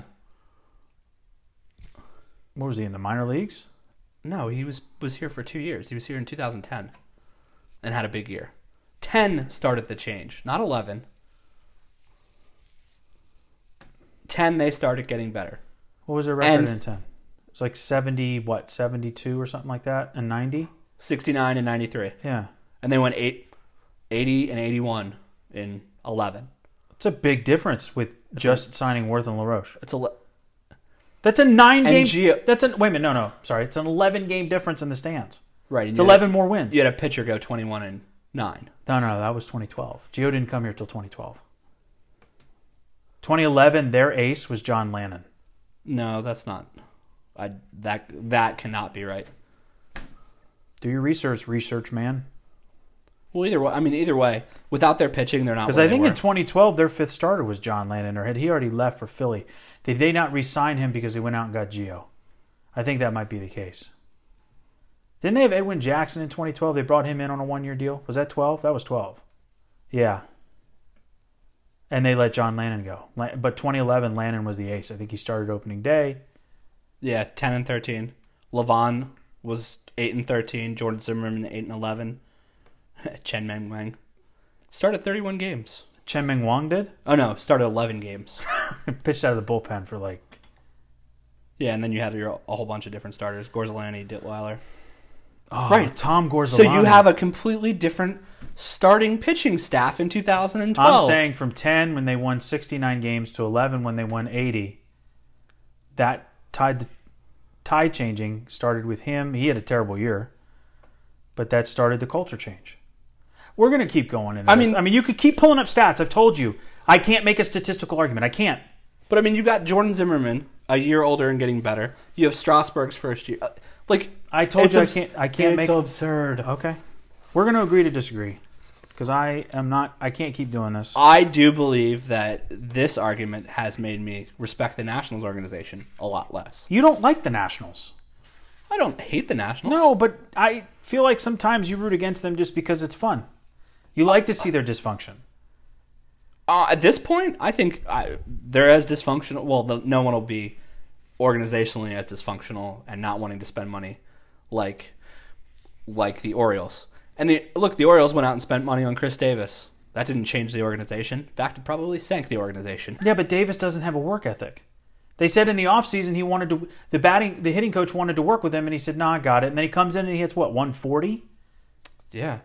What was he, in the minor leagues? No, he was was here for two years. He was here in two thousand ten and had a big year. ten started the change, not eleven. ten, they started getting better. What was their record And- in ten? It was like seventy, what, seventy-two or something like that? And ninety? sixty-nine and ninety-three. Yeah. And they went eight, eighty and eighty-one in eleven. It's a big difference with just signing Worth and LaRoche. It's a That's a nine And game. Gio- That's an wait a minute. No, no, sorry. It's an eleven game difference in the stands. right. It's eleven more wins. You had a pitcher go twenty-one and nine. No, no, that was twenty twelve. Gio didn't come here till twenty twelve. twenty eleven, their ace was John Lannon. No, that's not. I that that cannot be right. Do your research, research man. Well, either way, I mean, either way, without their pitching, they're not. Because where I think they in were. twenty twelve, their fifth starter was John Lannon, or had he already left for Philly? Did they not re-sign him because he went out and got Gio? I think that might be the case. Didn't they have Edwin Jackson in twenty twelve? They brought him in on a one-year deal. Was that twelve? That was twelve. Yeah. And they let John Lannon go. La- But twenty eleven, Lannon was the ace. I think he started opening day. Yeah, ten and thirteen. Levon was eight and thirteen. Jordan Zimmerman eight and eleven. Chen Meng Wang started thirty-one games. Chen Meng Wang did. Oh no, started eleven games. Pitched out of the bullpen for like... Yeah, and then you had your a whole bunch of different starters: Gorzolani, Ditweiler. Oh, Right. Tom Gorzolani. So you have a completely different starting pitching staff in two thousand twelve. I'm saying from ten when they won sixty-nine games to eleven when they won eighty, that tide tide changing started with him. He had a terrible year, but that started the culture change. We're going to keep going into I this. mean- I mean, you could keep pulling up stats. I've told you. I can't make a statistical argument. I can't. But I mean, you got Jordan Zimmerman, a year older and getting better. You have Strasburg's first year. Uh, Like I told it's you I abs- can't. I can't it's make. absurd. Okay, we're going to agree to disagree because I am not. I can't keep doing this. I do believe that this argument has made me respect the Nationals organization a lot less. You don't like the Nationals. I don't hate the Nationals. No, but I feel like sometimes you root against them just because it's fun. You like to see their dysfunction. Uh, at this point, I think I, they're as dysfunctional. Well, the, no one will be organizationally as dysfunctional and not wanting to spend money like like the Orioles. And the look, the Orioles went out and spent money on Chris Davis. That didn't change the organization. In fact, it probably sank the organization. Yeah, but Davis doesn't have a work ethic. They said in the offseason he wanted to the batting the hitting coach wanted to work with him and he said, "No, nah, I got it." And then he comes in and he hits what, one forty? Yeah.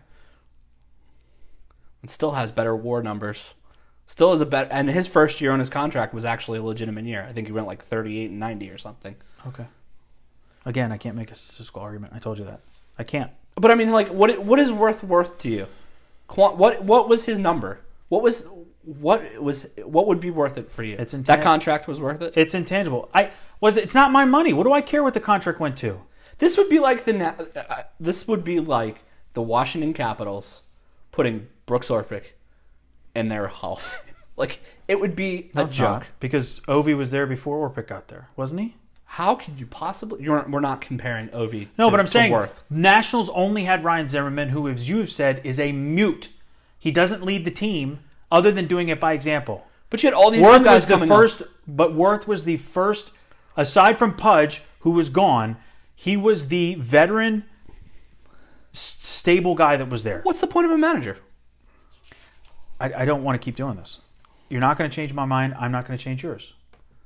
And still has better WAR numbers. Still is a bet, and his first year on his contract was actually a legitimate year. I think he went like thirty-eight and ninety or something. Okay. Again, I can't make a statistical argument. I told you that. I can't. But I mean, like, what what is worth worth to you? Qu- What what was his number? What was what was what would be worth it for you? It's intan- that contract was worth it. It's intangible. I was it's not my money. What do I care what the contract went to? This would be like the Na- uh, this would be like the Washington Capitals putting Brooks Orpik in their Hall of Fame. Like, it would be No, a it's joke. not, because Ovi was there before Orpik got there, wasn't he? How could you possibly? You're, we're not comparing Ovi. No, to, but I'm to saying Worth. Nationals only had Ryan Zimmerman, who, as you have said, is a mute. He doesn't lead the team other than doing it by example. But you had all these Worth young guys was the coming first, up. but Worth was the first, aside from Pudge, who was gone. He was the veteran, s- stable guy that was there. What's the point of a manager? I, I don't want to keep doing this. You're not going to change my mind. I'm not going to change yours.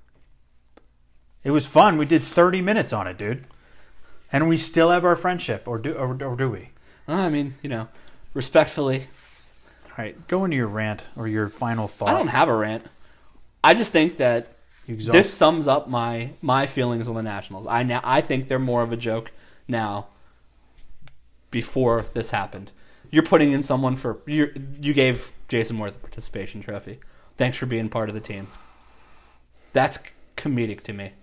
It was fun. We did thirty minutes on it, dude. And we still have our friendship, or do or, or do we? I mean, you know, respectfully, All right, go into your rant or your final thought. I don't have a rant. I just think that You exhaust- this sums up my my feelings on the Nationals. I now I think they're more of a joke now. Before this happened, you're putting in someone for you. You gave Jason Worth a participation trophy. Thanks for being part of the team. That's comedic to me.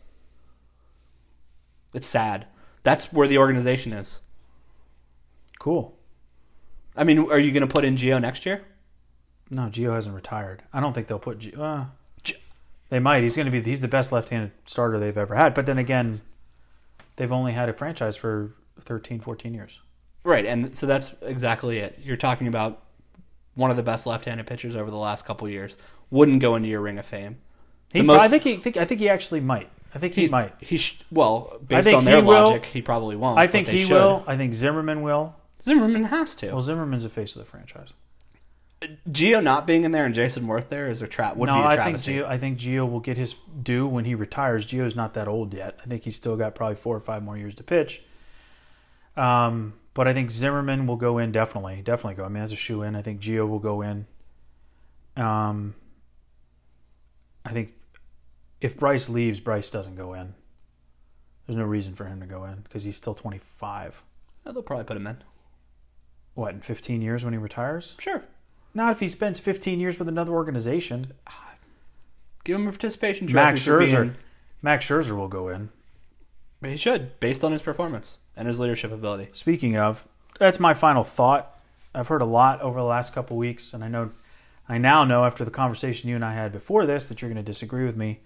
It's sad. That's where the organization is. Cool. I mean, are you going to put in Gio next year? No, Gio hasn't retired. I don't think they'll put Gio. Uh, they might. He's going to be. He's the best left-handed starter they've ever had. But then again, they've only had a franchise for thirteen, fourteen years. Right, and so that's exactly it. You're talking about one of the best left-handed pitchers over the last couple of years. Wouldn't go into your Ring of Fame. He, most- I think he. Think, I think he actually might. I think he He might. He sh- well, based think on their he will. logic, he probably won't. I but think they he should. will. I think Zimmerman will. Zimmerman has to. Well, Zimmerman's the face of the franchise. Gio not being in there and Jason Worth there is a trap. Would no, be a I think travesty. Gio. I think Gio will get his due when he retires. Gio's not that old yet. I think he's still got probably four or five more years to pitch. Um, but I think Zimmerman will go in definitely. Definitely go. I mean, that's a shoe in. I think Gio will go in. Um, I think if Bryce leaves, Bryce doesn't go in. There's no reason for him to go in because he's still twenty-five. Oh, they'll probably put him in. What, in fifteen years when he retires? Sure. Not if he spends fifteen years with another organization. Give him a participation trophy. Max for Scherzer. being- Max Scherzer will go in. He should, based on his performance and his leadership ability. Speaking of, that's my final thought. I've heard a lot over the last couple of weeks, and I know, I now know after the conversation you and I had before this that you're going to disagree with me.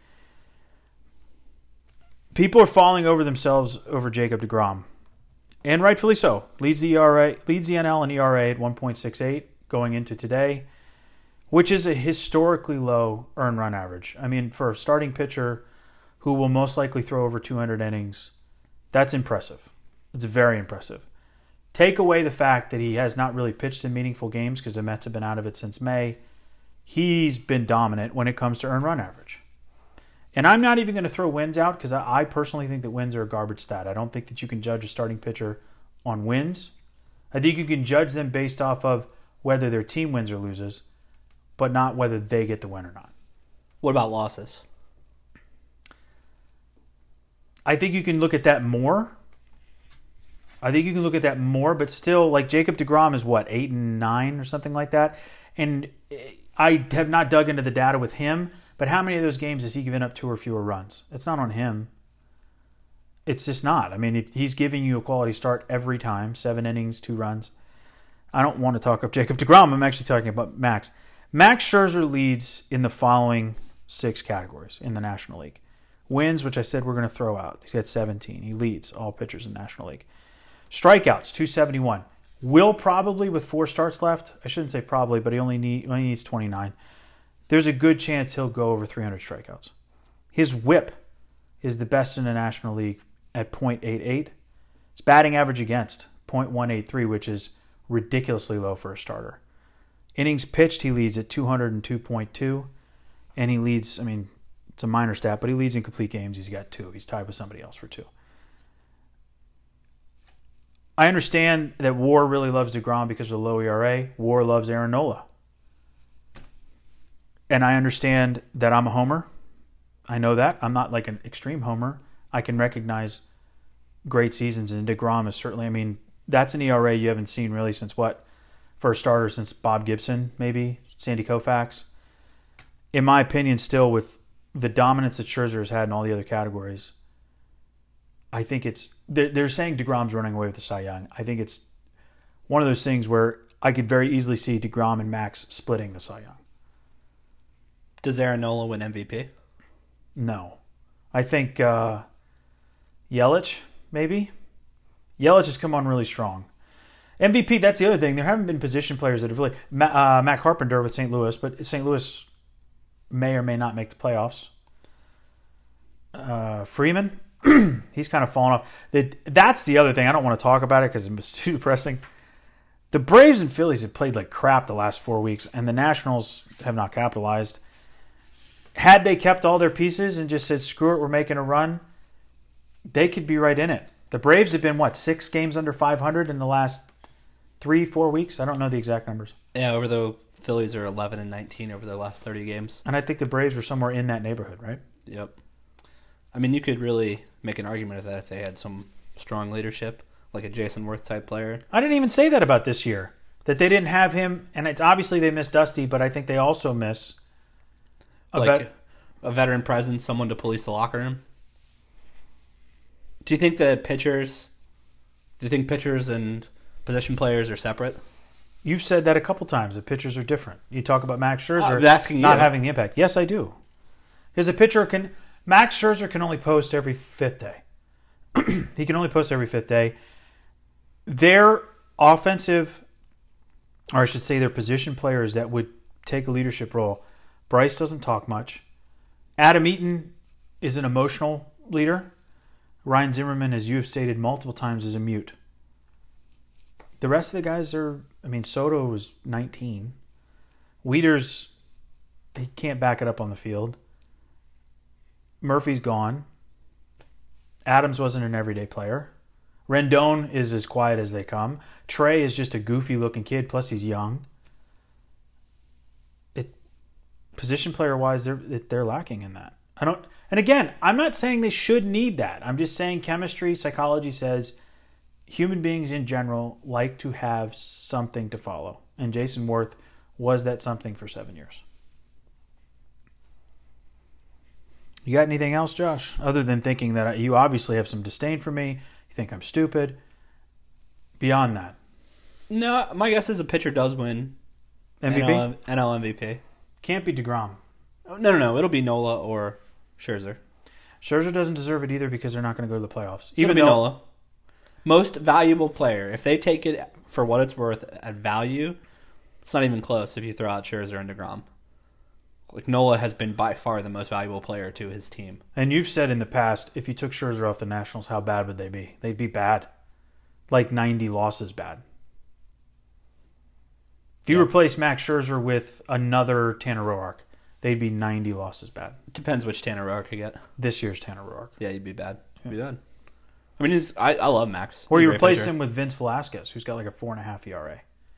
People are falling over themselves over Jacob deGrom, and rightfully so. Leads the E R A, leads the N L in E R A at one point six eight going into today, which is a historically low earned run average. I mean, for a starting pitcher who will most likely throw over two hundred innings, that's impressive. It's very impressive. Take away the fact that he has not really pitched in meaningful games because the Mets have been out of it since May. He's been dominant when it comes to earned run average. And I'm not even going to throw wins out because I, I personally think that wins are a garbage stat. I don't think that you can judge a starting pitcher on wins. I think you can judge them based off of whether their team wins or loses, but not whether they get the win or not. What about losses? I think you can look at that more. I think you can look at that more, but still, like Jacob deGrom is what, eight and nine or something like that? And I have not dug into the data with him, but how many of those games has he given up two or fewer runs? It's not on him. It's just not. I mean, if he's giving you a quality start every time, seven innings, two runs. I don't want to talk up Jacob deGrom. I'm actually talking about Max. Max Scherzer leads in the following six categories in the National League. Wins, which I said we're going to throw out. He's got seventeen. He leads all pitchers in the National League. Strikeouts, two seventy-one. Will probably, with four starts left, I shouldn't say probably, but he only, need, only needs twenty-nine. There's a good chance he'll go over three hundred strikeouts. His whip is the best in the National League at point eight eight. His batting average against, point one eight three, which is ridiculously low for a starter. Innings pitched, he leads at two oh two point two. And he leads, I mean, it's a minor stat, but he leads in complete games. He's got two. He's tied with somebody else for two. I understand that WAR really loves deGrom because of the low E R A. WAR loves Aaron Nola. And I understand that I'm a homer. I know that. I'm not like an extreme homer. I can recognize great seasons, and deGrom is certainly, I mean, that's an E R A you haven't seen really since what? For a starter, since Bob Gibson, maybe? Sandy Koufax? In my opinion, still with the dominance that Scherzer has had in all the other categories, I think it's, they're, they're saying deGrom's running away with the Cy Young. I think it's one of those things where I could very easily see deGrom and Max splitting the Cy Young. Does Aaron Nola win M V P? No. I think uh, Yelich, maybe. Yelich has come on really strong. M V P, that's the other thing. There haven't been position players that have really... Uh, Matt Carpenter with Saint Louis, but Saint Louis may or may not make the playoffs. Uh, Freeman, he's kind of fallen off. That's the other thing. I don't want to talk about it because it's too depressing. The Braves and Phillies have played like crap the last four weeks, and the Nationals have not capitalized. Had they kept all their pieces and just said, screw it, we're making a run, they could be right in it. The Braves have been, what, six games under five hundred in the last three, four weeks? I don't know the exact numbers. Yeah, over the Phillies are eleven and nineteen over their last thirty games. And I think the Braves were somewhere in that neighborhood, right? Yep. I mean, you could really make an argument of that if they had some strong leadership, like a Jason Worth type player. I didn't even say that about this year, that they didn't have him, and it's obviously they miss Dusty, but I think they also miss a like vet. a veteran presence, someone to police the locker room. Do you think that pitchers, do you think pitchers and position players are separate? You've said that a couple times, that pitchers are different. You talk about Max Scherzer I'm asking not you. having the impact. Yes, I do. Because a pitcher can... Max Scherzer can only post every fifth day. He can only post every fifth day. Their offensive, or I should say their position players that would take a leadership role, Bryce doesn't talk much. Adam Eaton is an emotional leader. Ryan Zimmerman, as you have stated multiple times, is a mute. The rest of the guys are, I mean, Soto was nineteen. Wieters, he can't back it up on the field. Murphy's gone. Adams wasn't an everyday player. Rendon is as quiet as they come. Trey is just a goofy-looking kid, plus he's young. It, position player-wise, they're they're lacking in that. I don't. And again, I'm not saying they should need that. I'm just saying chemistry, psychology says human beings in general like to have something to follow. And Jason Worth was that something for seven years. You got anything else, Josh? Other than thinking that you obviously have some disdain for me, you think I'm stupid. Beyond that. No, my guess is a pitcher does win M V P? N L, N L M V P. Can't be DeGrom. No, no, no. It'll be Nola or Scherzer. Scherzer doesn't deserve it either because they're not going to go to the playoffs. It's Even though Nola. Most valuable player. If they take it for what it's worth at value, it's not even close if you throw out Scherzer and DeGrom. Like Nola has been by far the most valuable player to his team. And you've said in the past, if you took Scherzer off the Nationals, how bad would they be? They'd be bad. Like ninety losses bad. If you yeah. replace Max Scherzer with another Tanner Roark, they'd be ninety losses bad. It depends which Tanner Roark you get. This year's Tanner Roark. Yeah, you'd be bad. You'd be bad. I mean, he's, I, I love Max. Or He's you a replace pitcher. him with Vince Velasquez, who's got like a four and a half E R A.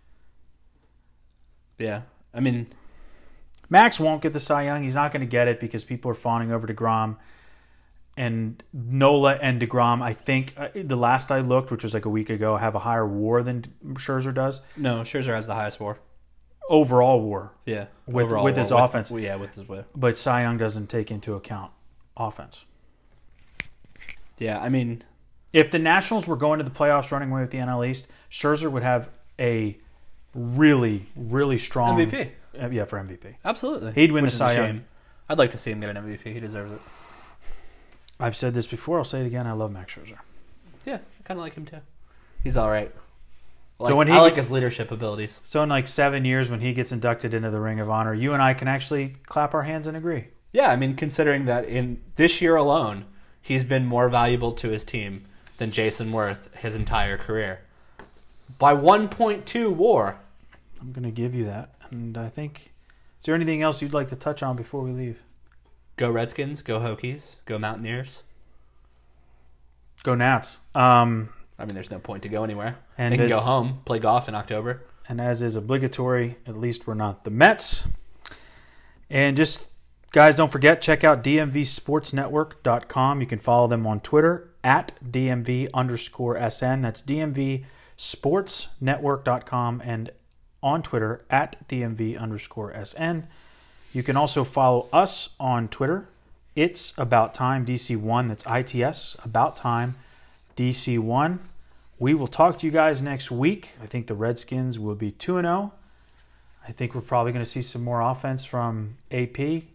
Yeah, I mean, Max won't get the Cy Young. He's not going to get it because people are fawning over DeGrom. And Nola and DeGrom, I think, uh, the last I looked, which was like a week ago, have a higher WAR than Scherzer does. No, Scherzer has the highest WAR. Overall WAR. Yeah, with overall with WAR. his with, offense. Yeah, with his WAR. But Cy Young doesn't take into account offense. Yeah, I mean, if the Nationals were going to the playoffs running away with the N L East, Scherzer would have a really, really strong M V P. Uh, yeah, for M V P. Absolutely. He'd win Which the is Cy a Young. shame. I'd like to see him get an M V P. He deserves it. I've said this before. I'll say it again. I love Max Scherzer. Yeah, I kind of like him too. He's all right. Like, so when he I like his leadership abilities. So in like seven years, when he gets inducted into the Ring of Honor, you and I can actually clap our hands and agree. Yeah, I mean, considering that in this year alone, he's been more valuable to his team than Jason Worth his entire career. By one point two WAR. I'm going to give you that. And I think, is there anything else you'd like to touch on before we leave? Go Redskins, go Hokies, go Mountaineers. Go Nats. Um, I mean, there's no point to go anywhere. And they can as, go home, play golf in October. And as is obligatory, at least we're not the Mets. And just, guys, don't forget, check out D M V sports network dot com. You can follow them on Twitter at D M V underscore S N. That's D M V sports network dot com and on Twitter at D M V underscore S N. You can also follow us on Twitter. It's About Time D C one. That's I T S, About Time D C one. We will talk to you guys next week. I think the Redskins will be two and oh. I think we're probably going to see some more offense from A P.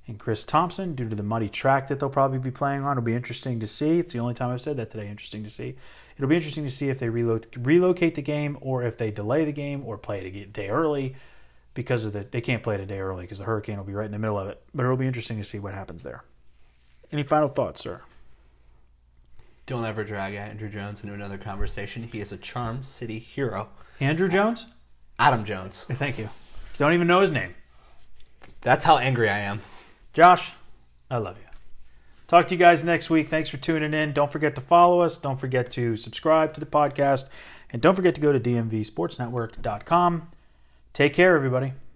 and Chris Thompson due to the muddy track that they'll probably be playing on. It'll be interesting to see. It's the only time I've said that today. Interesting to see. It'll be interesting to see if they relo- relocate the game or if they delay the game or play it a day early because of the they can't play it a day early because the hurricane will be right in the middle of it. But it'll be interesting to see what happens there. Any final thoughts, sir? Don't ever drag Andrew Jones into another conversation. He is a Charm City hero. Andrew Jones? Adam Jones. Thank you. Don't even know his name. That's how angry I am. Josh, I love you. Talk to you guys next week. Thanks for tuning in. Don't forget to follow us. Don't forget to subscribe to the podcast. And don't forget to go to d m v sports network dot com. Take care, everybody.